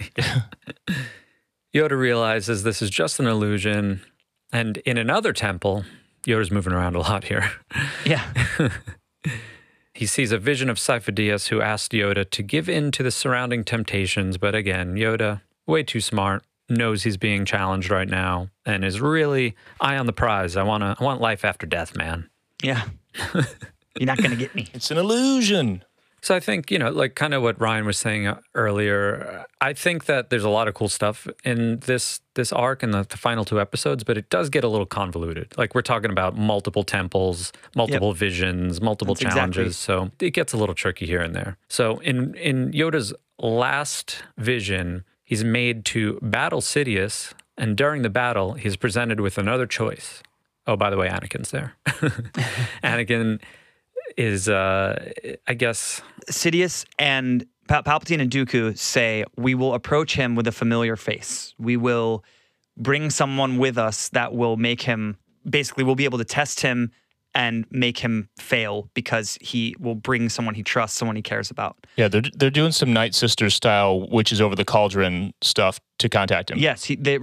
Yoda realizes this is just an illusion, and in another temple, Yoda's moving around a lot here. Yeah. He sees a vision of Sifo-Dyas, who asked Yoda to give in to the surrounding temptations, but again, Yoda, way too smart, knows he's being challenged right now, and is really eye on the prize. I want life after death, man. Yeah. You're not going to get me. It's an illusion. So I think, like kind of what Ryan was saying earlier, I think that there's a lot of cool stuff in this arc and the final 2 episodes, but it does get a little convoluted. Like we're talking about multiple temples, multiple visions, multiple challenges. So it gets a little tricky here and there. So in Yoda's last vision, he's made to battle Sidious, and during the battle, he's presented with another choice. Oh, by the way, Anakin's there. Anakin is, I guess... Sidious and Palpatine and Dooku say, we will approach him with a familiar face. We will bring someone with us that will make him... Basically, we'll be able to test him and make him fail because he will bring someone he trusts, someone he cares about. Yeah, they're doing some Night Sisters style witches over the cauldron stuff to contact him. Yes,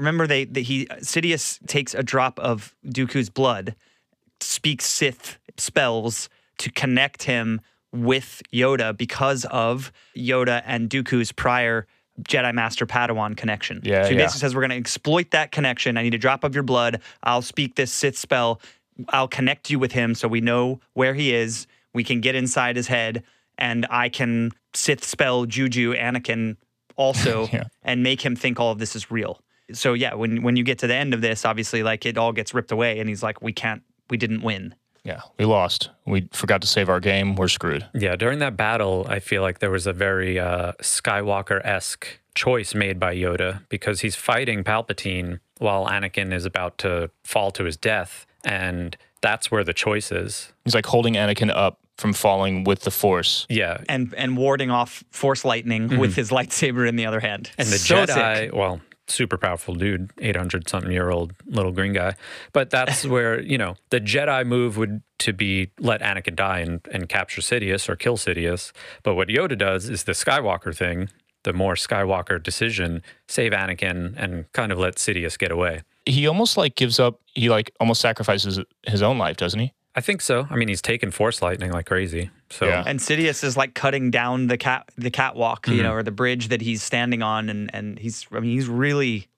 Sidious takes a drop of Dooku's blood, speaks Sith spells to connect him with Yoda because of Yoda and Dooku's prior Jedi Master Padawan connection. Yeah, so he basically says, we're going to exploit that connection. I need a drop of your blood. I'll speak this Sith spell. I'll connect you with him so we know where he is. We can get inside his head, and I can Sith spell Juju Anakin also and make him think all of this is real. So yeah, when you get to the end of this, obviously like it all gets ripped away and he's like, we didn't win. Yeah, we lost. We forgot to save our game. We're screwed. Yeah, during that battle, I feel like there was a very Skywalker-esque choice made by Yoda because he's fighting Palpatine while Anakin is about to fall to his death, and that's where the choice is. He's like holding Anakin up from falling with the Force. Yeah. And warding off Force lightning with his lightsaber in the other hand. And the Jedi, well, super powerful dude, 800-something-year-old little green guy. But that's where, the Jedi move would to be let Anakin die and capture Sidious or kill Sidious. But what Yoda does is the Skywalker thing, the more Skywalker decision, save Anakin and kind of let Sidious get away. He almost gives up, he almost sacrifices his own life, doesn't he? I think so. I mean, he's taking Force lightning like crazy. So And Sidious is cutting down the catwalk, or the bridge that he's standing on, and he's really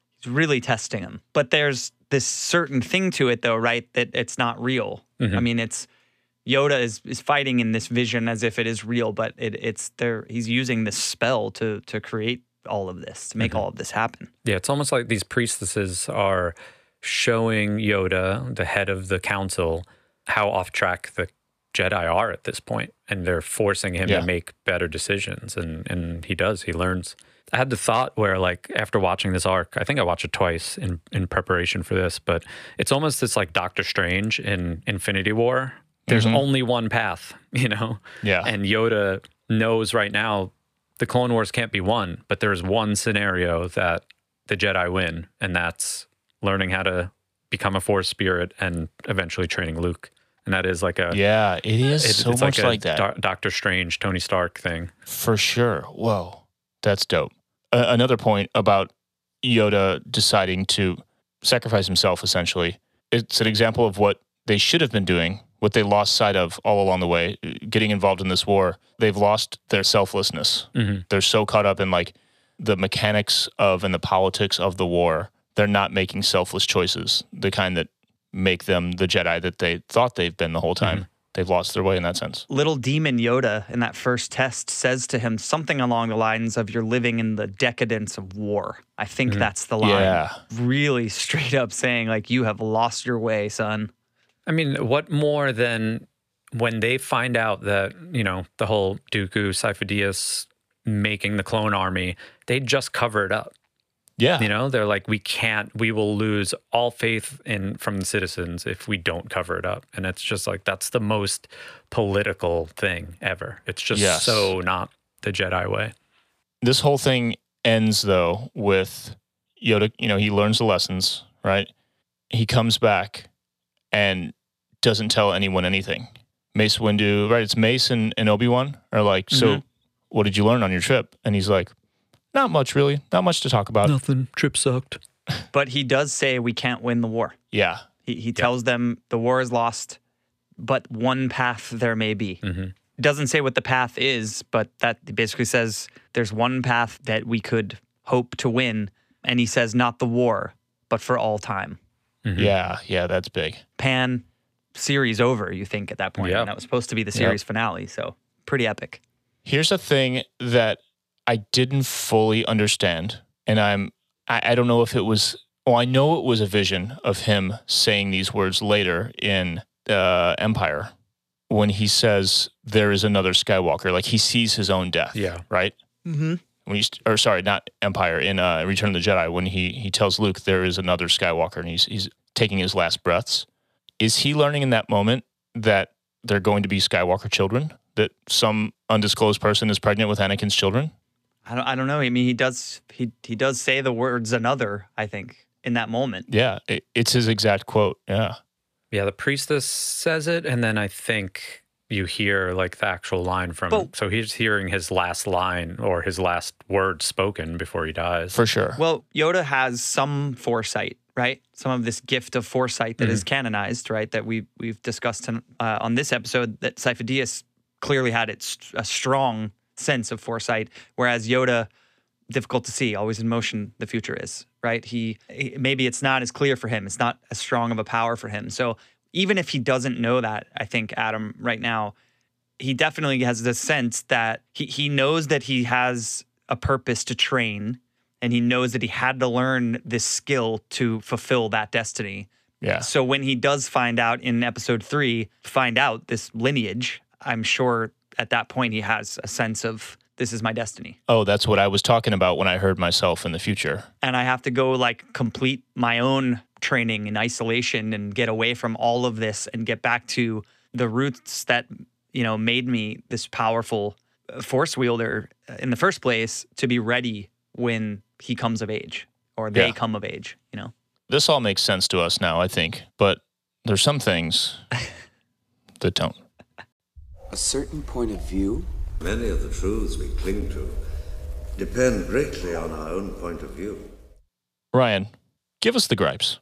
testing him. But there's this certain thing to it, though, right? That it's not real. I mean, it's Yoda is fighting in this vision as if it is real, but it's there. He's using this spell to create all of this, to make all of this happen. Yeah, it's almost like these priestesses are showing Yoda, the head of the council, how off track the Jedi are at this point, and they're forcing him to make better decisions, and he does. He learns. I had the thought where, after watching this arc, I think I watched it twice in preparation for this, but it's almost this Doctor Strange in Infinity War. There's only one path, Yeah. And Yoda knows right now the Clone Wars can't be won, but there's one scenario that the Jedi win, and that's learning how to become a Force spirit and eventually training Luke. And that is it is so much like that. Doctor Strange, Tony Stark thing. For sure. Whoa, that's dope. Another point about Yoda deciding to sacrifice himself, essentially, it's an example of what they should have been doing, what they lost sight of all along the way, getting involved in this war. They've lost their selflessness. They're so caught up in the mechanics of and the politics of the war. They're not making selfless choices, the kind that make them the Jedi that they thought they've been the whole time. They've lost their way in that sense. Little demon Yoda in that first test says to him something along the lines of, you're living in the decadence of war. I think that's the line. Yeah. Really straight up saying, you have lost your way, son. I mean, what more than when they find out that, the whole Dooku, Sifo-Dyas making the clone army, they just cover it up. Yeah. You know, they're like, we will lose all faith from the citizens if we don't cover it up. And it's just like, that's the most political thing ever. It's just so not the Jedi way. This whole thing ends, though, with Yoda, he learns the lessons, right? He comes back and doesn't tell anyone anything. Mace Windu, right? It's Mace and Obi-Wan are like, so what did you learn on your trip? And he's like, not much, really. Not much to talk about. Nothing. Trip sucked. But he does say we can't win the war. Yeah. He tells them the war is lost, but one path there may be. Doesn't say what the path is, but that basically says there's one path that we could hope to win. And he says not the war, but for all time. Yeah, that's big. Pan, series over, you think, at that point. Yeah. And that was supposed to be the series finale, so pretty epic. Here's a thing that I didn't fully understand, and I don't know if it was, I know it was a vision of him saying these words later in Empire when he says there is another Skywalker, like he sees his own death. Yeah. Right? When not Empire, in Return of the Jedi, when he tells Luke there is another Skywalker and he's taking his last breaths. Is he learning in that moment that they're going to be Skywalker children? That some undisclosed person is pregnant with Anakin's children? I don't know. I mean, he does say the words "another," I think, in that moment. Yeah, it's his exact quote. Yeah. Yeah, the priestess says it, and then I think you hear like the actual line from. So he's hearing his last line or his last word spoken before he dies. For sure. Well, Yoda has some foresight, right? Some of this gift of foresight that is canonized, right? That we've discussed on this episode. That Sifo Dyas clearly had a strong sense of foresight, whereas Yoda, difficult to see, always in motion, the future is, right? Maybe it's not as clear for him. It's not as strong of a power for him. So even if he doesn't know that, I think Adam right now, he definitely has the sense that he knows that he has a purpose to train, and he knows that he had to learn this skill to fulfill that destiny. Yeah. So when he does find out in episode 3, this lineage, I'm sure at that point he has a sense of, this is my destiny. Oh, that's what I was talking about when I heard myself in the future. And I have to go complete my own training in isolation and get away from all of this and get back to the roots that, made me this powerful force wielder in the first place, to be ready when he comes of age or they come of age, This all makes sense to us now, I think, but there's some things that don't. A certain point of view? Many of the truths we cling to depend greatly on our own point of view. Ryan, give us the gripes.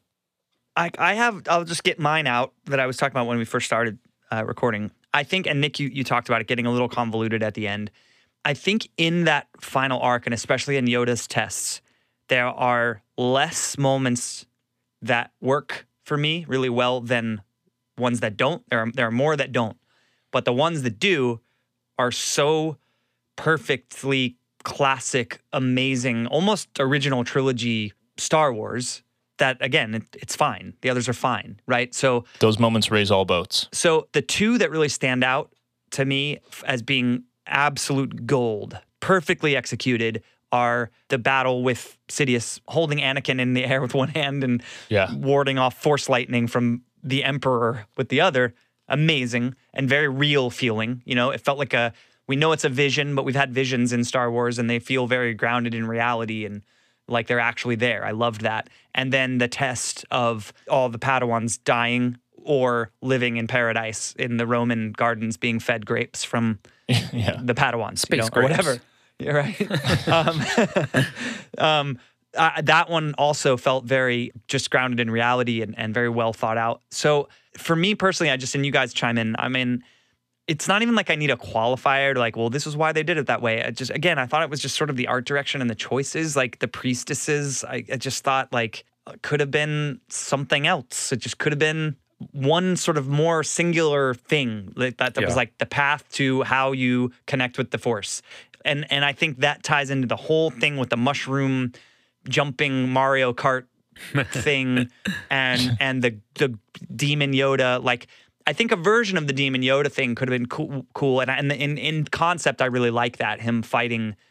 I'll just get mine out that I was talking about when we first started recording. I think, and Nick, you talked about it getting a little convoluted at the end. I think in that final arc, and especially in Yoda's tests, there are less moments that work for me really well than ones that don't. There are more that don't. But the ones that do are so perfectly classic, amazing, almost original trilogy Star Wars that, again, it's fine. The others are fine, right? So those moments raise all boats. So the two that really stand out to me as being absolute gold, perfectly executed, are the battle with Sidious holding Anakin in the air with one hand and warding off Force lightning from the Emperor with the other. Amazing and very real feeling. It felt like we know it's a vision, but we've had visions in Star Wars and they feel very grounded in reality and like they're actually there. I loved that. And then the test of all the Padawans dying or living in paradise in the Roman gardens being fed grapes from the Padawans, or whatever. You're right. That one also felt very just grounded in reality and very well thought out. So for me personally, and you guys chime in, I mean, it's not even like I need a qualifier to well, this is why they did it that way. I thought it was just sort of the art direction and the choices, like the priestesses. I just thought could have been something else. It just could have been one sort of more singular thing that was like the path to how you connect with the Force. And I think that ties into the whole thing with the mushroom jumping Mario Kart thing and the Demon Yoda. I think a version of the Demon Yoda thing could have been cool. And in concept, I really like that, him fighting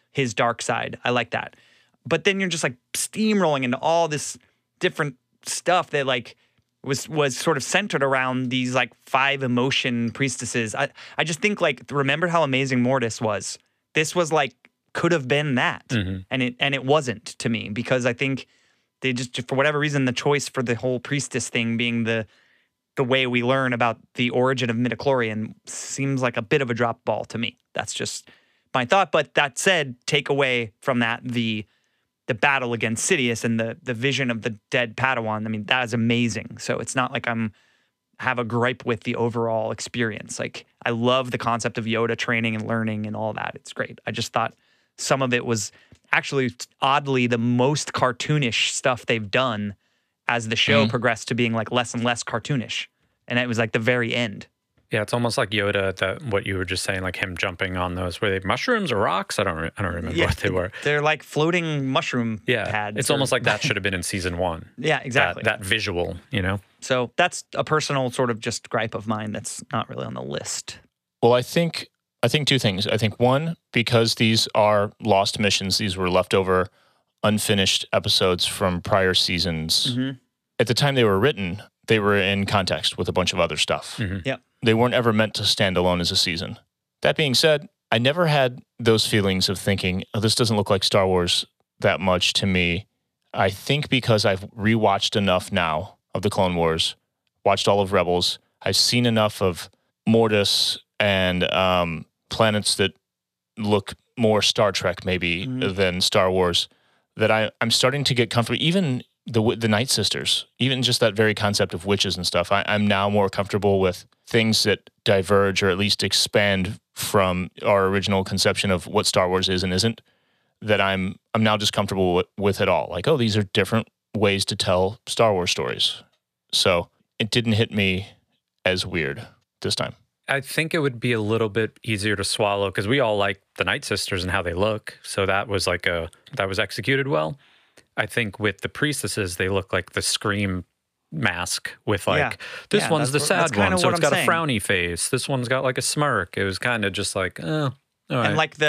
his dark side. I like that. But then you're just like steamrolling into all this different stuff that like was sort of centered around these like 5 emotion priestesses. I just think like, remember how amazing Mortis was? This was like, could have been that. And it wasn't to me, because I think they just, for whatever reason, the choice for the whole priestess thing being the way we learn about the origin of midichlorian seems like a bit of a drop ball to me. That's just my thought. But that said, take away from that the battle against Sidious and the vision of the dead Padawan. I mean, that is amazing. So it's not like have a gripe with the overall experience. Like, I love the concept of Yoda training and learning and all that. It's great. I just thought some of it was actually oddly the most cartoonish stuff they've done as the show progressed to being like less and less cartoonish. And it was like the very end. Yeah, it's almost like Yoda, what you were just saying, like him jumping on those. Were they mushrooms or rocks? I don't remember what they were. They're like floating mushroom pads. It's almost like that should have been in season 1. Yeah, exactly. That visual, you know? So that's a personal sort of just gripe of mine that's not really on the list. Well, I think 2 things. I think, one, because these are lost missions, these were leftover, unfinished episodes from prior seasons. At the time they were written, they were in context with a bunch of other stuff. Yep. They weren't ever meant to stand alone as a season. That being said, I never had those feelings of thinking, oh, this doesn't look like Star Wars that much to me. I think because I've rewatched enough now of the Clone Wars, watched all of Rebels, I've seen enough of Mortis and planets that look more Star Trek maybe than Star Wars, that I'm starting to get comfortable. Even the Night Sisters, even just that very concept of witches and stuff, I'm now more comfortable with things that diverge or at least expand from our original conception of what Star Wars is and isn't, that I'm now just comfortable with it all. Like, oh, these are different ways to tell Star Wars stories. So it didn't hit me as weird this time. I think it would be a little bit easier to swallow because we all like the Night Sisters and how they look. So that was that was executed well. I think with the priestesses, they look like the Scream mask with this one's the sad one, so it's got a frowny face. This one's got like a smirk. It was kind of just like, all right. And like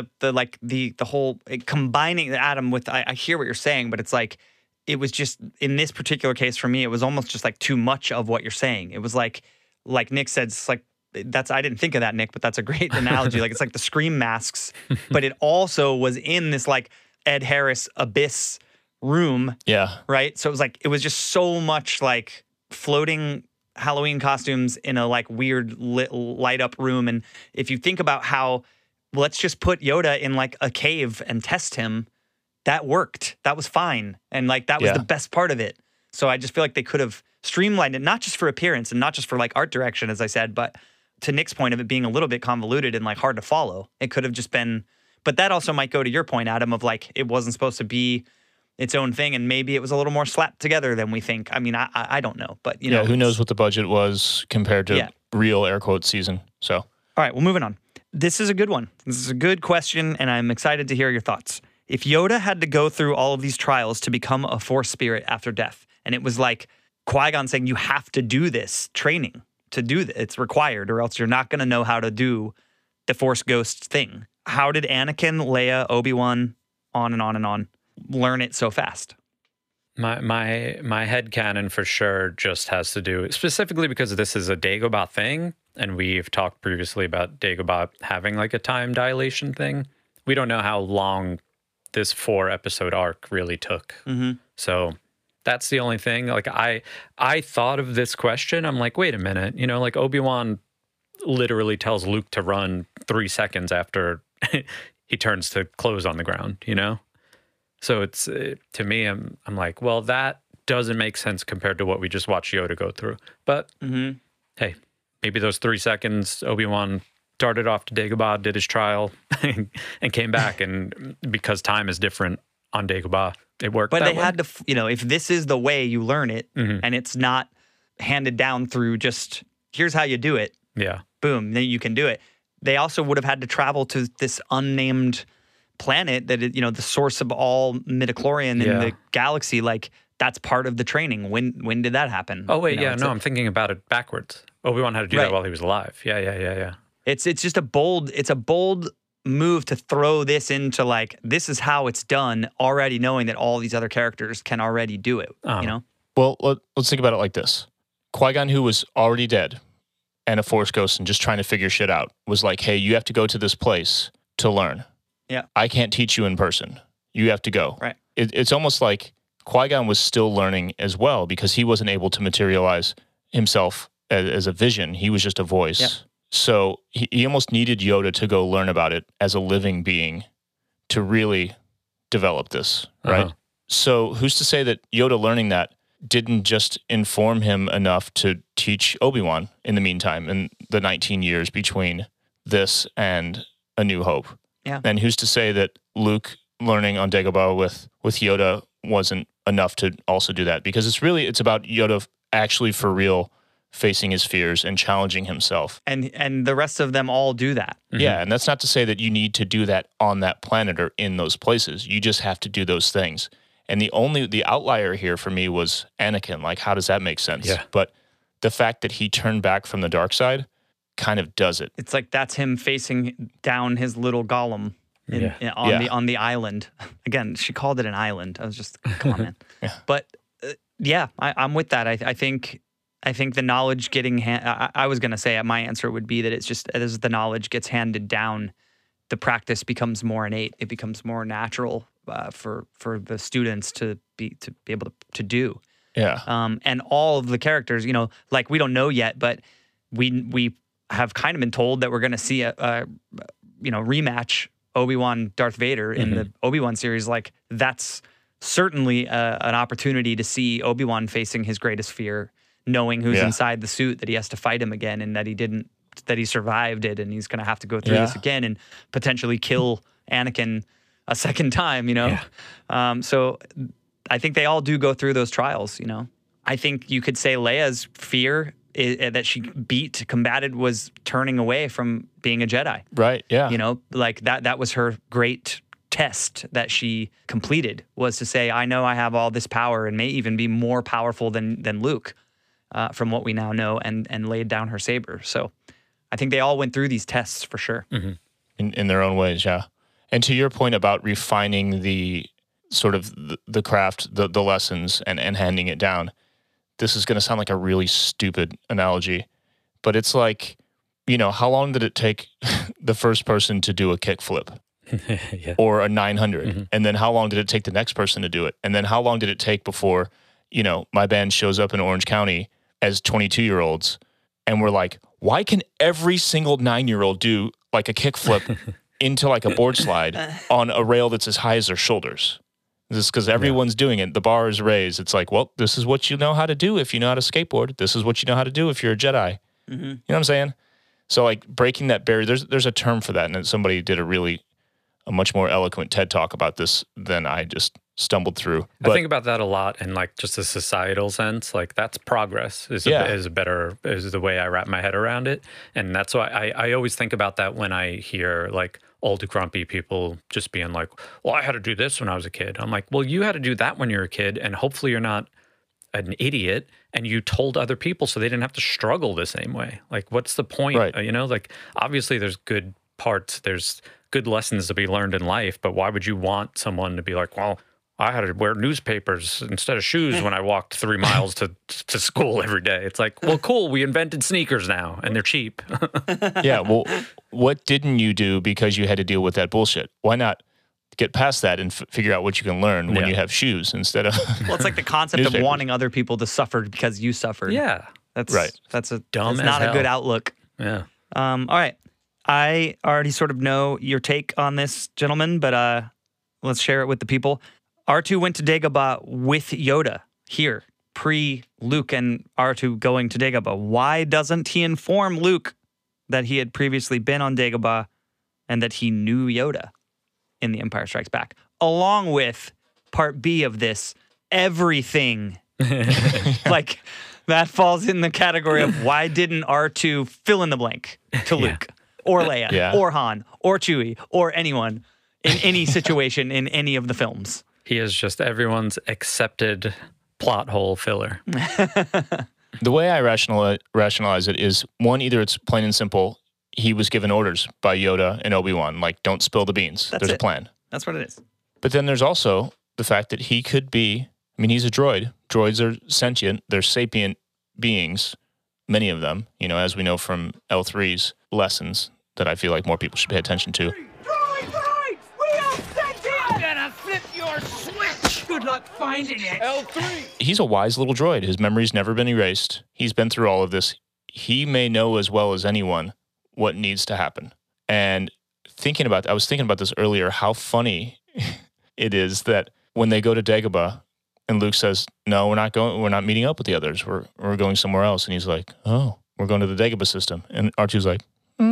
the whole combining Adam with, I hear what you're saying, but it's like, it was just, in this particular case for me, it was almost just like too much of what you're saying. It was like Nick said, it's like, I didn't think of that, Nick, but that's a great analogy. Like, it's like the Scream masks, but it also was in this like Ed Harris abyss room. Yeah. Right. So it was just so much like floating Halloween costumes in a like weird light up room. And if you think about how, let's just put Yoda in like a cave and test him, that worked. That was fine. And like, that was the best part of it. So I just feel like they could have streamlined it, not just for appearance and not just for like art direction, as I said, but to Nick's point of it being a little bit convoluted and like hard to follow. It could have just been, but that also might go to your point, Adam, of like, it wasn't supposed to be its own thing, and maybe it was a little more slapped together than we think. I mean, I don't know, but you know, who knows what the budget was compared to real air quote season. So, all right, well, moving on. This is a good one. This is a good question, and I'm excited to hear your thoughts. If Yoda had to go through all of these trials to become a Force spirit after death, and it was like Qui-Gon saying, you have to do this training to do this, it's required, or else you're not going to know how to do the Force ghost thing. How did Anakin, Leia, Obi-Wan, on and on and on, learn it so fast? My headcanon for sure just has to do, specifically because this is a Dagobah thing, and we've talked previously about Dagobah having like a time dilation thing. We don't know how long this 4-episode arc really took. So that's the only thing. Like I thought of this question. I'm like, wait a minute, you know, like Obi-Wan literally tells Luke to run 3 seconds after he turns to clothes on the ground, you know? So it's, to me, I'm like, well, that doesn't make sense compared to what we just watched Yoda go through. But hey, maybe those 3 seconds, Obi-Wan darted off to Dagobah, did his trial, and came back. And because time is different on Dagobah, it worked. But they had to, you know, if this is the way you learn it, and it's not handed down through just, here's how you do it. Yeah. Boom, then you can do it. They also would have had to travel to this unnamed planet that, you know, the source of all midichlorian in the galaxy. Like, that's part of the training. When did that happen? Oh wait, I'm thinking about it backwards. Obi-Wan had to do that while he was alive. Yeah. It's just a bold move to throw this into like, this is how it's done, already knowing that all these other characters can already do it, you know? Well, let's think about it like this. Qui-Gon, who was already dead and a Force ghost and just trying to figure shit out, was like, hey, you have to go to this place to learn. Yeah. I can't teach you in person. You have to go. Right. It's almost like Qui-Gon was still learning as well because he wasn't able to materialize himself as a vision. He was just a voice. Yep. So he almost needed Yoda to go learn about it as a living being to really develop this, right? So who's to say that Yoda learning that didn't just inform him enough to teach Obi-Wan in the meantime, in the 19 years between this and A New Hope? Yeah. And who's to say that Luke learning on Dagobah with Yoda wasn't enough to also do that? Because it's about Yoda actually for real facing his fears and challenging himself. And the rest of them all do that. Yeah, and that's not to say that you need to do that on that planet or in those places. You just have to do those things. And the outlier here for me was Anakin. Like, how does that make sense? Yeah. But the fact that he turned back from the dark side kind of does it. It's like that's him facing down his little golem on the island. Again, she called it an island. I was just, come on, man. But I'm with that. I think the knowledge getting I was going to say my answer would be that it's just as the knowledge gets handed down, the practice becomes more innate. It becomes more natural for the students to be able to do. Yeah. And all of the characters, you know, like we don't know yet, but we have kind of been told that we're going to see a rematch Obi-Wan Darth Vader in the Obi-Wan series. Like that's certainly an opportunity to see Obi-Wan facing his greatest fear, knowing who's inside the suit, that he has to fight him again, and that he survived it, and he's going to have to go through this again and potentially kill Anakin a second time, you know? Yeah. So I think they all do go through those trials, you know? I think you could say Leia's fear that she combated was turning away from being a Jedi. Right, yeah. You know, like that was her great test that she completed, was to say, I know I have all this power and may even be more powerful than Luke. From what we now know, and laid down her saber. So I think they all went through these tests for sure. In their own ways, yeah. And to your point about refining the sort of the craft, the lessons, and handing it down, this is going to sound like a really stupid analogy, but it's like, you know, how long did it take the first person to do a kickflip? Or a 900? And then how long did it take the next person to do it? And then how long did it take before, you know, my band shows up in Orange County as 22-year-olds, and we're like, why can every single 9-year-old do like a kickflip into like a board slide on a rail that's as high as their shoulders? This is because everyone's doing it. The bar is raised. It's like, well, this is what you know how to do if you know how to skateboard. This is what you know how to do if you're a Jedi. You know what I'm saying? So like breaking that barrier, there's a term for that, and somebody did a much more eloquent TED Talk about this than I just stumbled through. But I think about that a lot in like just a societal sense. Like that's progress is the way I wrap my head around it. And that's why I always think about that when I hear like old grumpy people just being like, well, I had to do this when I was a kid. I'm like, well, you had to do that when you were a kid, and hopefully you're not an idiot and you told other people so they didn't have to struggle the same way. Like what's the point? Right. You know, like obviously there's good parts, there's good lessons to be learned in life, but why would you want someone to be like, well, I had to wear newspapers instead of shoes when I walked 3 miles to school every day. It's like, well, cool, we invented sneakers now, and they're cheap. Yeah, well, what didn't you do because you had to deal with that bullshit? Why not get past that and figure out what you can learn when you have shoes instead of Well, it's like the concept of wanting other people to suffer because you suffered. Yeah. That's right. That's Dumb as not hell. a good outlook. Yeah. All right. I already sort of know your take on this, gentlemen, but let's share it with the people. R2 went to Dagobah with Yoda here, pre-Luke and R2 going to Dagobah. Why doesn't he inform Luke that he had previously been on Dagobah and that he knew Yoda in The Empire Strikes Back? Along with part B of this, everything. Like, that falls in the category of why didn't R2 fill in the blank to Luke or Leia or Han or Chewie or anyone in any situation in any of the films? He is just everyone's accepted plot hole filler. The way I rationalize it is, one, either it's plain and simple, he was given orders by Yoda and Obi-Wan, like, don't spill the beans. There's a plan. That's what it is. But then there's also the fact that he could be, I mean, he's a droid. Droids are sentient. They're sapient beings, many of them, you know, as we know from L3's lessons that I feel like more people should pay attention to. Droid! We are sentient! I'm gonna flip your switch! Good luck finding it. L3! He's a wise little droid. His memory's never been erased. He's been through all of this. He may know as well as anyone what needs to happen. And I was thinking about this earlier, how funny it is that when they go to Dagobah and Luke says, no, we're not meeting up with the others. We're going somewhere else. And he's like, oh, we're going to the Dagobah system. And R2's like,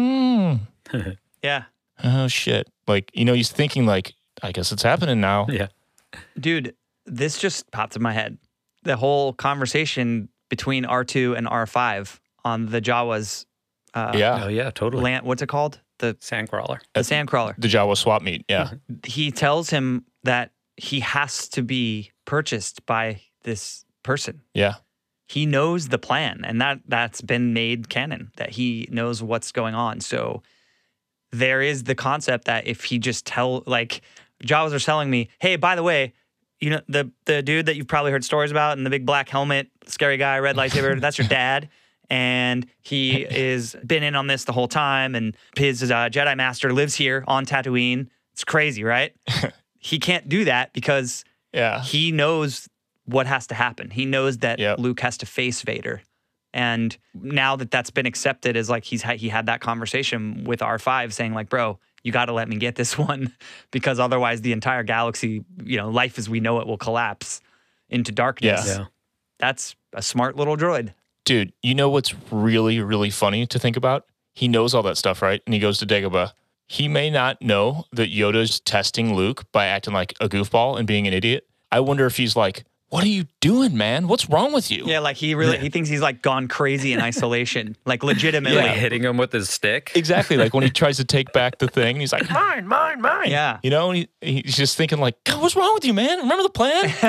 Yeah. oh shit. Like, you know, he's thinking like, I guess it's happening now. Yeah. Dude, this just popped in my head. The whole conversation between R2 and R5 on the Jawas. Yeah. Oh, yeah, totally. What's it called? The Sandcrawler. Sandcrawler. The Jawa swap meet. Yeah. He tells him that he has to be purchased by this person. Yeah. He knows the plan, and that's been made canon, that he knows what's going on. So there is the concept that if he just like, Jawas are telling me, hey, by the way, you know, the dude that you've probably heard stories about in the big black helmet, scary guy, red lightsaber, that's your dad. And he is been in on this the whole time, and his Jedi Master lives here on Tatooine. It's crazy, right? He can't do that because he knows what has to happen. He knows that Luke has to face Vader. And now that that's been accepted as like he had that conversation with R5 saying like, bro, you got to let me get this one because otherwise the entire galaxy, you know, life as we know it will collapse into darkness. Yeah. That's a smart little droid. Dude, you know what's really, really funny to think about? He knows all that stuff, right? And he goes to Dagobah. He may not know that Yoda's testing Luke by acting like a goofball and being an idiot. I wonder if he's like, what are you doing, man? What's wrong with you? Yeah, like he thinks he's like gone crazy in isolation, like legitimately. Like hitting him with his stick. Exactly. Like when he tries to take back the thing, he's like, mine. Yeah. You know, and he's just thinking like, God, what's wrong with you, man? Remember the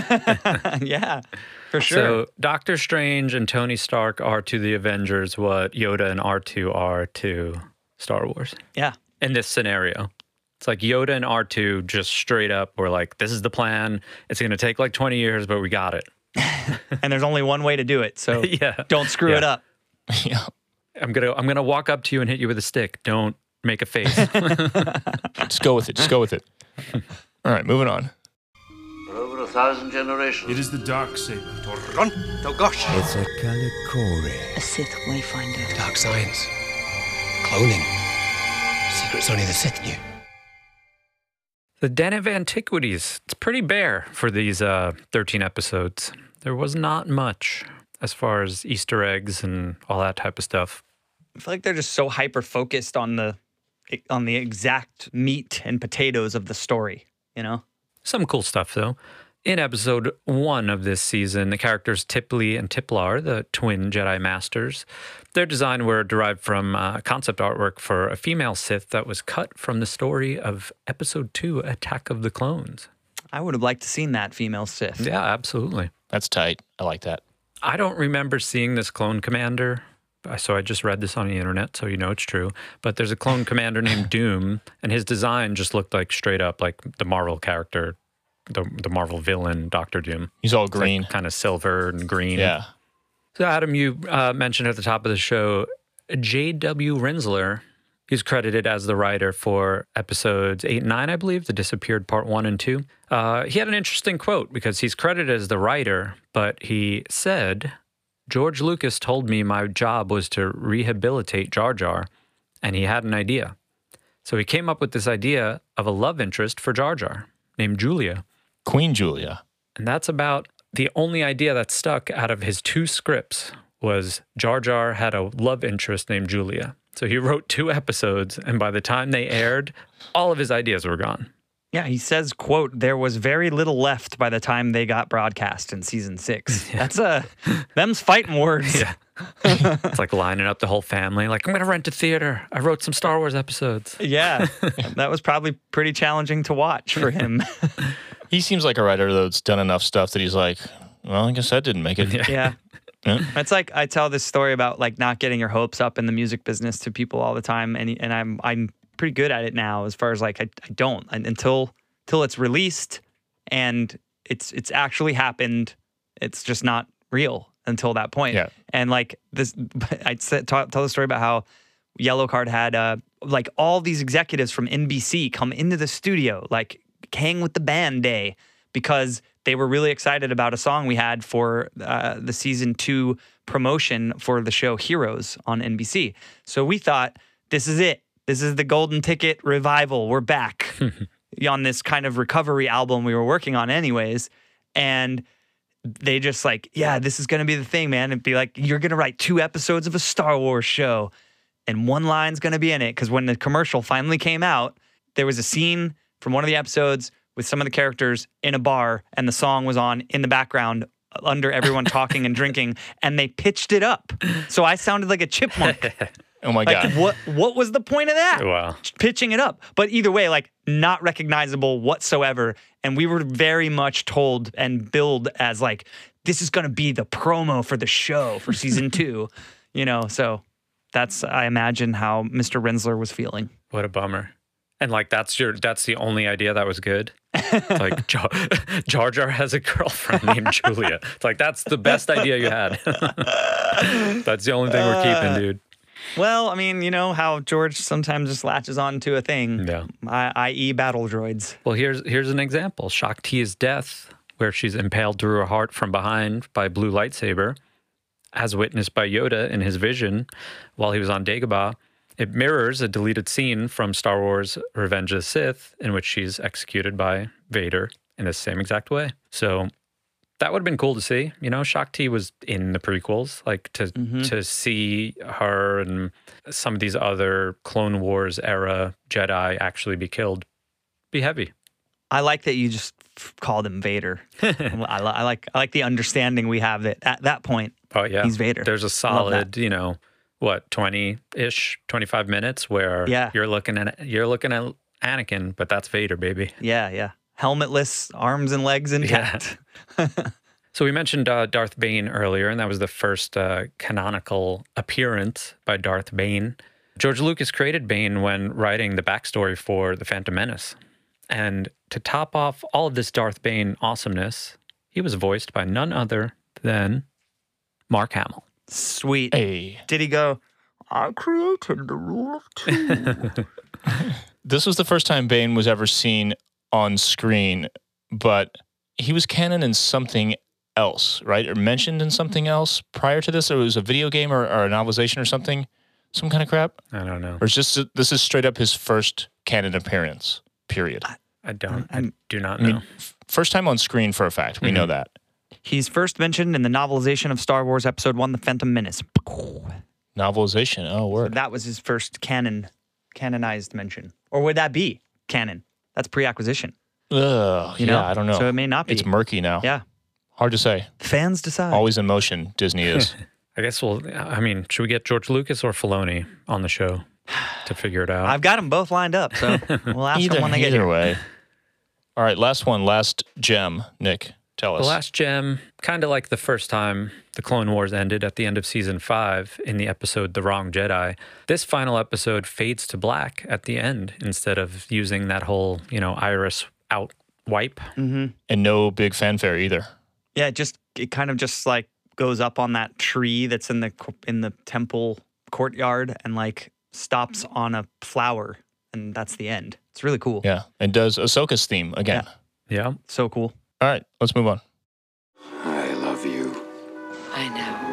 plan? Yeah, for sure. So Doctor Strange and Tony Stark are to the Avengers what Yoda and R2 are to Star Wars. Yeah. In this scenario. It's like Yoda and R2 just straight up were like, this is the plan. It's going to take like 20 years, but we got it. And there's only one way to do it. So don't screw it up. Yeah. I'm gonna walk up to you and hit you with a stick. Don't make a face. Just go with it. All right, moving on. For over 1,000 generations. It is the Darksaber. Togosh. It's a Kalikori. A Sith wayfinder. Dark science. Cloning. Secrets only the Sith knew. The Den of Antiquities. It's pretty bare for these 13 episodes. There was not much as far as Easter eggs and all that type of stuff. I feel like they're just so hyper focused on the exact meat and potatoes of the story, you know? Some cool stuff, though. In episode 1 of this season, the characters Tiplee and Tiplar, the twin Jedi Masters, their design were derived from concept artwork for a female Sith that was cut from the story of episode 2, Attack of the Clones. I would have liked to seen that female Sith. Yeah, absolutely. That's tight. I like that. I don't remember seeing this clone commander, so I just read this on the internet, so you know it's true. But there's a clone commander named Doom, and his design just looked like straight up like the Marvel character, the Marvel villain, Dr. Doom. He's all green. Like kind of silver and green. Yeah. So Adam, you mentioned at the top of the show, J.W. Rinsler. He's credited as the writer for episodes 8 and 9, I believe, The Disappeared Part 1 and 2. He had an interesting quote because he's credited as the writer, but he said, George Lucas told me my job was to rehabilitate Jar Jar, and he had an idea. So he came up with this idea of a love interest for Jar Jar named Julia. Queen Julia. And that's about the only idea that stuck out of his 2 scripts was Jar Jar had a love interest named Julia. So he wrote 2 episodes, and by the time they aired, all of his ideas were gone. Yeah, he says, quote, there was very little left by the time they got broadcast in season 6. Yeah. That's them's fighting words. Yeah. It's like lining up the whole family. Like, I'm going to rent a theater. I wrote some Star Wars episodes. Yeah, that was probably pretty challenging to watch for him. He seems like a writer that's done enough stuff that he's like, well, I guess that didn't make it. Yeah. It's like I tell this story about like not getting your hopes up in the music business to people all the time, and I'm pretty good at it now as far as like I don't until it's released and it's actually happened. It's just not real until that point. Yeah. And like this, tell the story about how Yellow Card had like all these executives from NBC come into the studio, like hang with the band day, because they were really excited about a song we had for the season 2 promotion for the show Heroes on NBC. So we thought, this is it. This is the golden ticket revival. We're back on this kind of recovery album we were working on anyways. And they just like, yeah, this is going to be the thing, man. And be like, you're going to write 2 episodes of a Star Wars show and 1 line's going to be in it. Because when the commercial finally came out, there was a scene from one of the episodes with some of the characters in a bar, and the song was on in the background under everyone talking and drinking, and they pitched it up. So I sounded like a chipmunk. Oh my God. What was the point of that? Wow. Pitching it up. But either way, like not recognizable whatsoever. And we were very much told and billed as like, this is going to be the promo for the show for season 2, you know? So that's, I imagine how Mr. Rensler was feeling. What a bummer. And like, that's the only idea that was good. It's like Jar Jar has a girlfriend named Julia. It's like, that's the best idea you had. That's the only thing we're keeping, dude. Well, I mean, you know how George sometimes just latches on to a thing, Yeah. i.e. battle droids. Well, here's an example. Shaak Ti's death, where she's impaled through her heart from behind by a blue lightsaber, as witnessed by Yoda in his vision while he was on Dagobah. It mirrors a deleted scene from Star Wars Revenge of the Sith, in which she's executed by Vader in the same exact way. So that would have been cool to see. You know, Shaak Ti was in the prequels. Like, to see her and some of these other Clone Wars era Jedi actually be killed, be heavy. I like that you just called him Vader. I like the understanding we have that at that point, Oh, yeah. he's Vader. There's a solid, you know, what, 20-ish, 25 minutes where you're looking at Anakin, but that's Vader, baby. Yeah. Helmetless, arms and legs intact. Yeah. So we mentioned Darth Bane earlier, and that was the first canonical appearance by Darth Bane. George Lucas created Bane when writing the backstory for The Phantom Menace. And to top off all of this Darth Bane awesomeness, he was voiced by none other than Mark Hamill. Sweet. Hey. Did he go, I created the rule of 2? This was the first time Bane was ever seen on screen, but he was canon in something else, right? Or mentioned in something else prior to this? Or it was a video game or a novelization or something? Some kind of crap? I don't know. Or it's just, this is straight up his first canon appearance, period. I do not know. First time on screen for a fact. We know that. He's first mentioned in the novelization of Star Wars Episode 1, The Phantom Menace. Novelization. Oh, word. That was his first canonized mention. Or would that be canon? That's pre-acquisition. Ugh, You know? I don't know. So it may not be. It's murky now. Yeah. Hard to say. Fans decide. Always in motion, Disney is. I guess should we get George Lucas or Filoni on the show to figure it out? I've got them both lined up, so we'll ask them when they get here. Either way. All right, last gem. Nick, tell us. The last gem, kind of like the first time the Clone Wars ended at the end of season 5 in the episode The Wrong Jedi. This final episode fades to black at the end instead of using that whole, iris out wipe. Mm-hmm. And no big fanfare either. Yeah, it kind of just like goes up on that tree that's in the temple courtyard and like stops on a flower, and that's the end. It's really cool. Yeah, and does Ahsoka's theme again. Yeah. So cool. All right, let's move on. I love you. I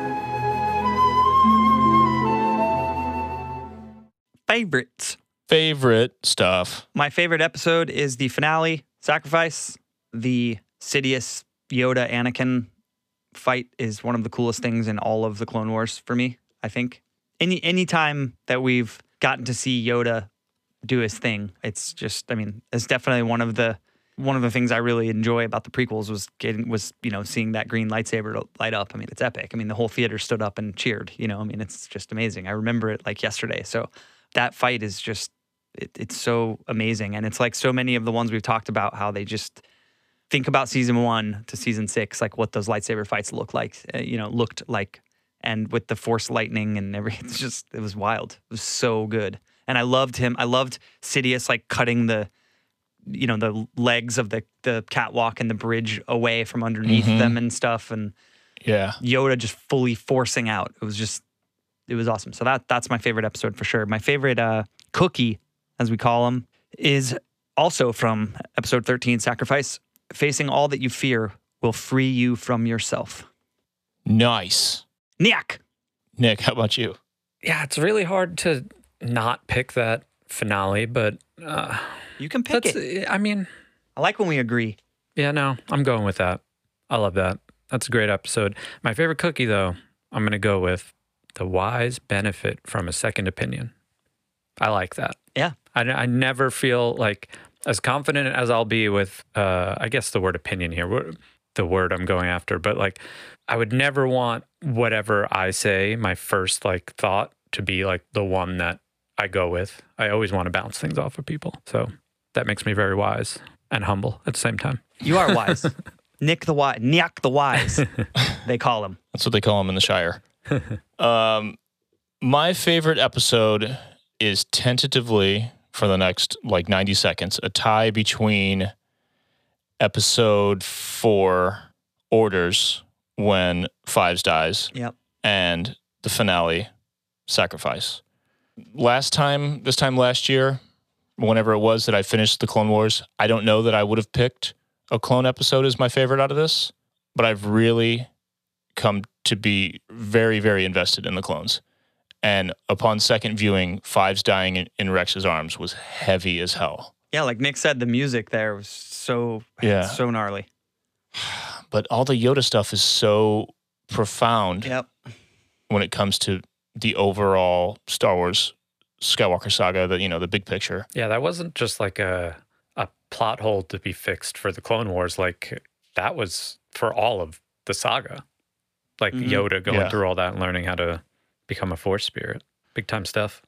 know. Favorites. Favorite stuff. My favorite episode is the finale, Sacrifice. The Sidious, Yoda, Anakin fight is one of the coolest things in all of the Clone Wars for me, I think. Any time that we've gotten to see Yoda do his thing, it's definitely one of the things I really enjoy about the prequels was seeing that green lightsaber light up. I mean, it's epic. I mean, the whole theater stood up and cheered, it's just amazing. I remember it like yesterday. So that fight is just, it's so amazing. And it's like so many of the ones we've talked about, how they just think about season 1 to season 6, like what those lightsaber fights looked like and with the Force lightning and everything. It was wild. It was so good. And I loved him. I loved Sidious like cutting the legs of the catwalk and the bridge away from underneath them and stuff. And Yoda just fully forcing out. It was awesome. So that's my favorite episode for sure. My favorite cookie, as we call him, is also from episode 13, Sacrifice. Facing all that you fear will free you from yourself. Nice. Nick, how about you? Yeah, it's really hard to not pick that finale, but you can pick it. I mean, I like when we agree. Yeah, no, I'm going with that. I love that. That's a great episode. My favorite cookie, though, I'm going to go with the wise benefit from a second opinion. I like that. Yeah. I never feel like as confident as I'll be with, I guess the word opinion here, the word I'm going after, but like I would never want whatever I say, my first like thought to be like the one that I go with. I always want to bounce things off of people. So that makes me very wise and humble at the same time. You are wise. Nick the Wise, they call him. That's what they call him in the Shire. My favorite episode is tentatively, for the next like 90 seconds, a tie between episode 4, Orders, when Fives dies, and the finale, Sacrifice. This time last year, whenever it was that I finished the Clone Wars, I don't know that I would have picked a clone episode as my favorite out of this, but I've really come to be very, very invested in the clones. And upon second viewing, Fives dying in Rex's arms was heavy as hell. Yeah, like Nick said, the music there was so gnarly. But all the Yoda stuff is so profound when it comes to the overall Star Wars Skywalker saga, the big picture. Yeah, that wasn't just like a plot hole to be fixed for the Clone Wars. Like that was for all of the saga. Like Yoda going through all that and learning how to become a Force spirit. Big time stuff.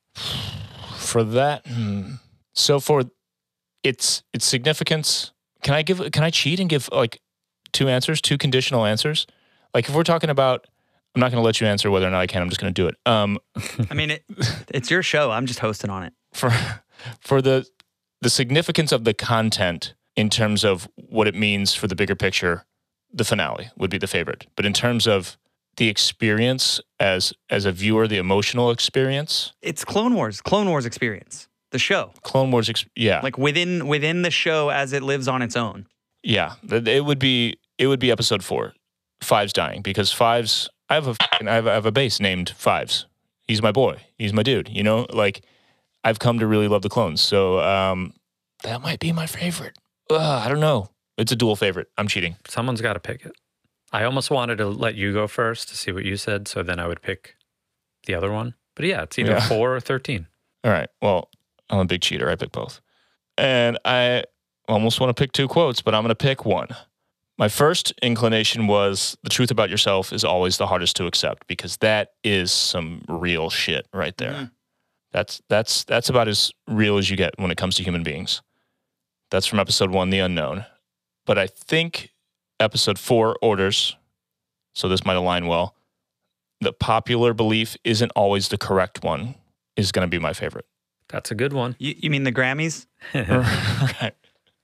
For that, so for its significance, can I cheat and give like two conditional answers? Like if we're talking about, I'm not going to let you answer whether or not I can. I'm just going to do it. I mean, it's your show. I'm just hosting on it. For the significance of the content in terms of what it means for the bigger picture, the finale would be the favorite. But in terms of the experience as a viewer, the emotional experience, it's Clone Wars experience, the show. Clone Wars, like within the show as it lives on its own. Yeah, it would be episode 4, Fives dying, because Fives, I have a base named Fives. He's my boy. He's my dude. Like I've come to really love the clones. So that might be my favorite. I don't know. It's a dual favorite. I'm cheating. Someone's got to pick it. I almost wanted to let you go first to see what you said, so then I would pick the other one. But yeah, it's either 4 or 13. All right. Well, I'm a big cheater. I pick both. And I almost want to pick 2 quotes, but I'm going to pick one. My first inclination was the truth about yourself is always the hardest to accept, because that is some real shit right there. That's about as real as you get when it comes to human beings. That's from episode 1, The Unknown. But I think episode 4, Orders, so this might align well, the popular belief isn't always the correct one, is going to be my favorite. That's a good one. You mean the Grammys? Right.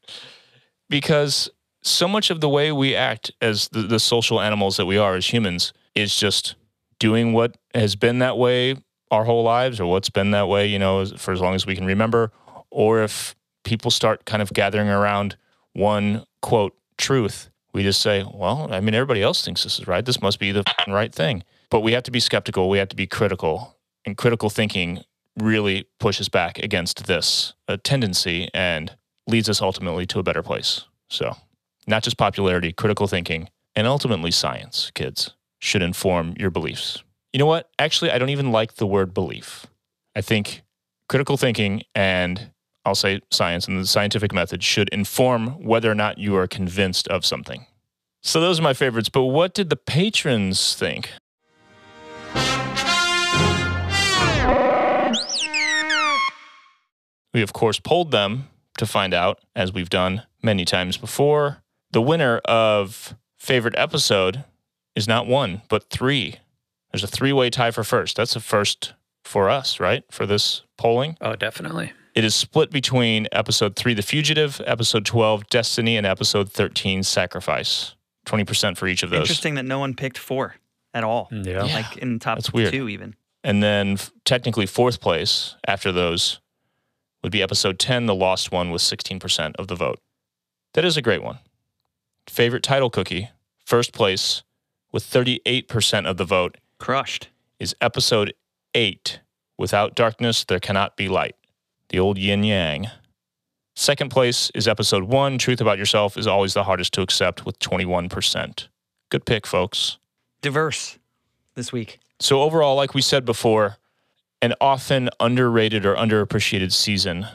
Because so much of the way we act as the social animals that we are as humans is just doing what has been that way our whole lives, or what's been that way, for as long as we can remember. Or if people start kind of gathering around one, quote, truth, we just say, well, I mean, everybody else thinks this is right. This must be the right thing. But we have to be skeptical. We have to be critical. And critical thinking really pushes back against this tendency and leads us ultimately to a better place. So not just popularity, critical thinking, and ultimately science, kids, should inform your beliefs. You know what? Actually, I don't even like the word belief. I think critical thinking and I'll say science and the scientific method should inform whether or not you are convinced of something. So those are my favorites, but what did the patrons think? We, of course, polled them to find out, as we've done many times before. The winner of favorite episode is not 1, but 3. There's a 3-way tie for first. That's a first for us, right? For this polling. Oh, definitely. It is split between episode 3, The Fugitive, episode 12, Destiny, and episode 13, Sacrifice. 20% for each of those. Interesting that no one picked 4 at all. Yeah. Like in the top That's weird. 2 even. And then technically fourth place after those would be episode 10, The Lost One, with 16% of the vote. That is a great one. Favorite title cookie, first place with 38% of the vote, Crushed. is episode 8, Without Darkness, There Cannot Be Light. The old yin yang. Second place is episode 1, Truth About Yourself is Always the Hardest to Accept, with 21%. Good pick, folks. Diverse this week. So overall, like we said before, an often underrated or underappreciated season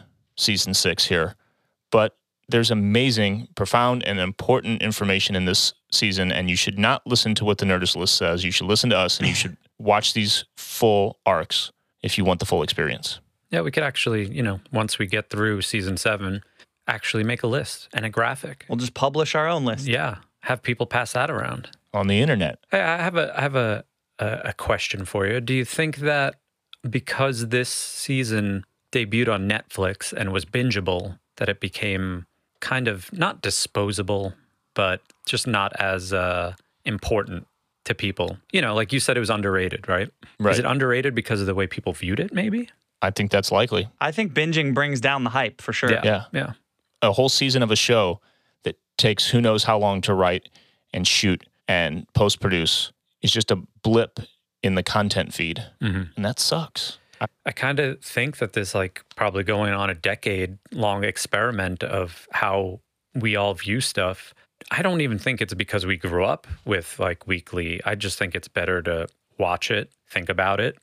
6 here. But there's amazing, profound, and important information in this season, and you should not listen to what the Nerdist List says. You should listen to us, and you should watch these full arcs if you want the full experience. Yeah, we could actually, once we get through season 7, actually make a list and a graphic. We'll just publish our own list. Yeah, have people pass that around on the internet. Hey, I have a question for you. Do you think that because this season debuted on Netflix and was bingeable, that it became kind of not disposable, but just not as important to people? Like you said, it was underrated, right? Right. Is it underrated because of the way people viewed it, maybe? I think that's likely. I think binging brings down the hype for sure. Yeah. A whole season of a show that takes who knows how long to write and shoot and post-produce is just a blip in the content feed. And that sucks. I kind of think that this probably going on a decade-long experiment of how we all view stuff. I don't even think it's because we grew up with weekly. I just think it's better to watch it, think about it,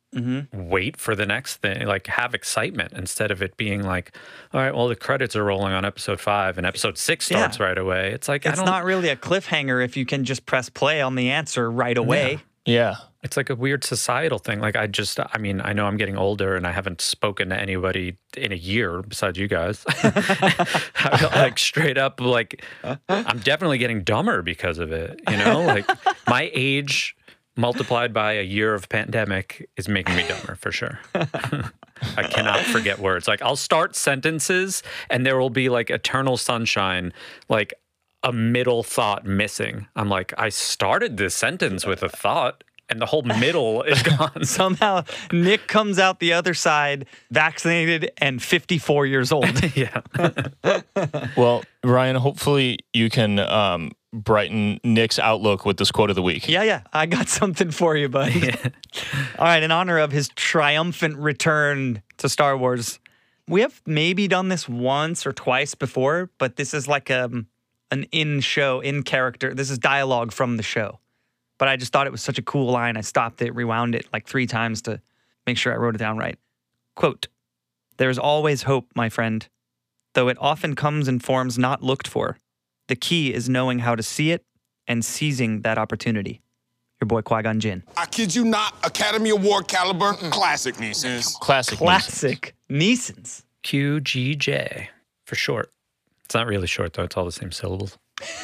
wait for the next thing, have excitement instead of it being all right, well, the credits are rolling on episode 5 and episode 6 starts right away. It's it's not really a cliffhanger if you can just press play on the answer right away. Yeah. It's like a weird societal thing. I know I'm getting older and I haven't spoken to anybody in a year besides you guys. Straight up, I'm definitely getting dumber because of it. My age multiplied by a year of pandemic is making me dumber for sure. I cannot forget words. I'll start sentences and there will be eternal sunshine, a middle thought missing. I'm I started this sentence with a thought and the whole middle is gone. Somehow Nick comes out the other side vaccinated and 54 years old. Yeah. Well, Ryan, hopefully you can brighten Nick's outlook with this quote of the week. Yeah. I got something for you, buddy. All right, in honor of his triumphant return to Star Wars, we have maybe done this once or twice before, but this is an in-character. This is dialogue from the show. But I just thought it was such a cool line. I stopped it, rewound it 3 times to make sure I wrote it down right. Quote, "There is always hope, my friend, though it often comes in forms not looked for. The key is knowing how to see it and seizing that opportunity." Your boy Qui-Gon Jinn. I kid you not, Academy Award caliber, classic Neesons. Classic Neesons. QGJ for short. It's not really short though. It's all the same syllables.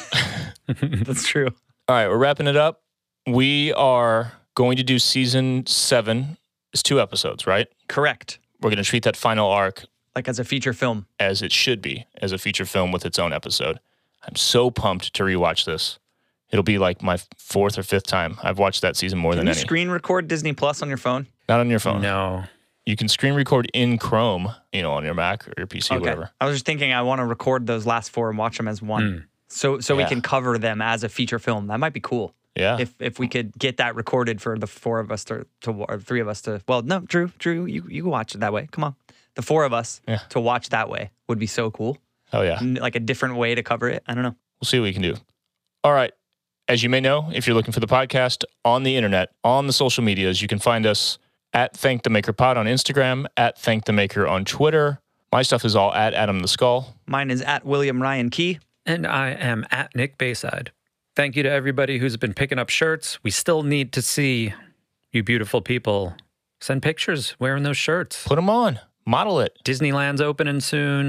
That's true. All right, we're wrapping it up. We are going to do season 7. It's 2 episodes, right? Correct. We're going to treat that final arc as a feature film. As it should be, as a feature film with its own episode. I'm so pumped to rewatch this. It'll be my 4th or 5th time. I've watched that season more than any. Can you screen record Disney Plus on your phone? Not on your phone. No. You can screen record in Chrome, on your Mac or your PC, whatever. I was just thinking I want to record those last 4 and watch them as one. So we can cover them as a feature film. That might be cool. Yeah. If we could get that recorded for the 4 of us or 3 of us to, well, no, Drew, you can watch it that way. Come on. The 4 of us to watch that way would be so cool. Oh, yeah. A different way to cover it. I don't know. We'll see what we can do. All right. As you may know, if you're looking for the podcast on the internet, on the social medias, you can find us at Thank the Maker Pod on Instagram, at Thank the Maker on Twitter. My stuff is all at Adam the Skull. Mine is at William Ryan Key. And I am at Nick Bayside. Thank you to everybody who's been picking up shirts. We still need to see you beautiful people send pictures wearing those shirts. Put them on. Model it. Disneyland's opening soon.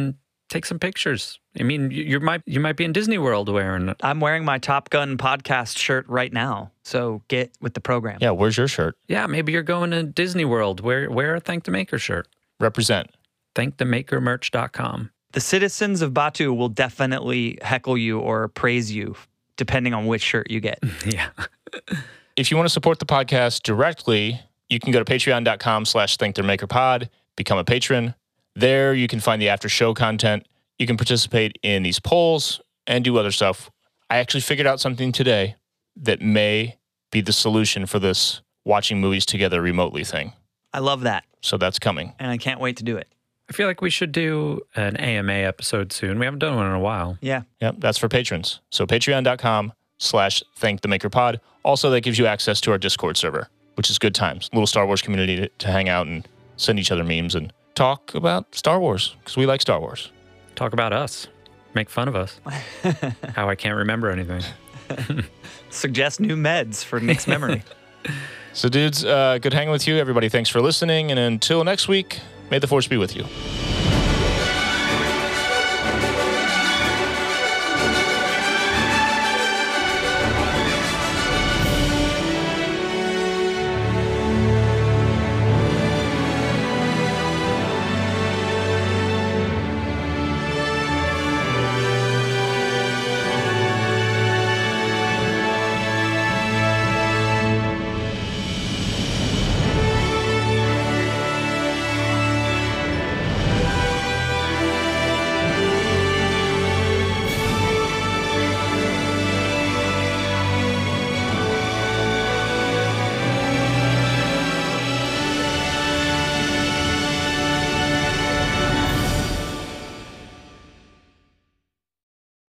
take some pictures. I mean, you might be in Disney World wearing it. I'm wearing my Top Gun podcast shirt right now, so get with the program. Yeah, where's your shirt? Yeah, maybe you're going to Disney World. Wear a Thank the Maker shirt. Represent. ThankTheMakerMerch.com. The citizens of Batu will definitely heckle you or praise you, depending on which shirt you get. Yeah. If you want to support the podcast directly, you can go to patreon.com/ThankTheMakerPod, become a patron. There you can find the after show content. You can participate in these polls and do other stuff. I actually figured out something today that may be the solution for this watching movies together remotely thing. I love that. So that's coming. And I can't wait to do it. I feel like we should do an AMA episode soon. We haven't done one in a while. Yeah. Yep, that's for patrons. So patreon.com/ThankTheMakerPod. Also, that gives you access to our Discord server, which is good times. Little Star Wars community to hang out and send each other memes and talk about Star Wars, because we like Star Wars. Talk about us. Make fun of us. How I can't remember anything. Suggest new meds for Nick's memory. So, dudes, good hanging with you. Everybody, thanks for listening. And until next week, may the Force be with you.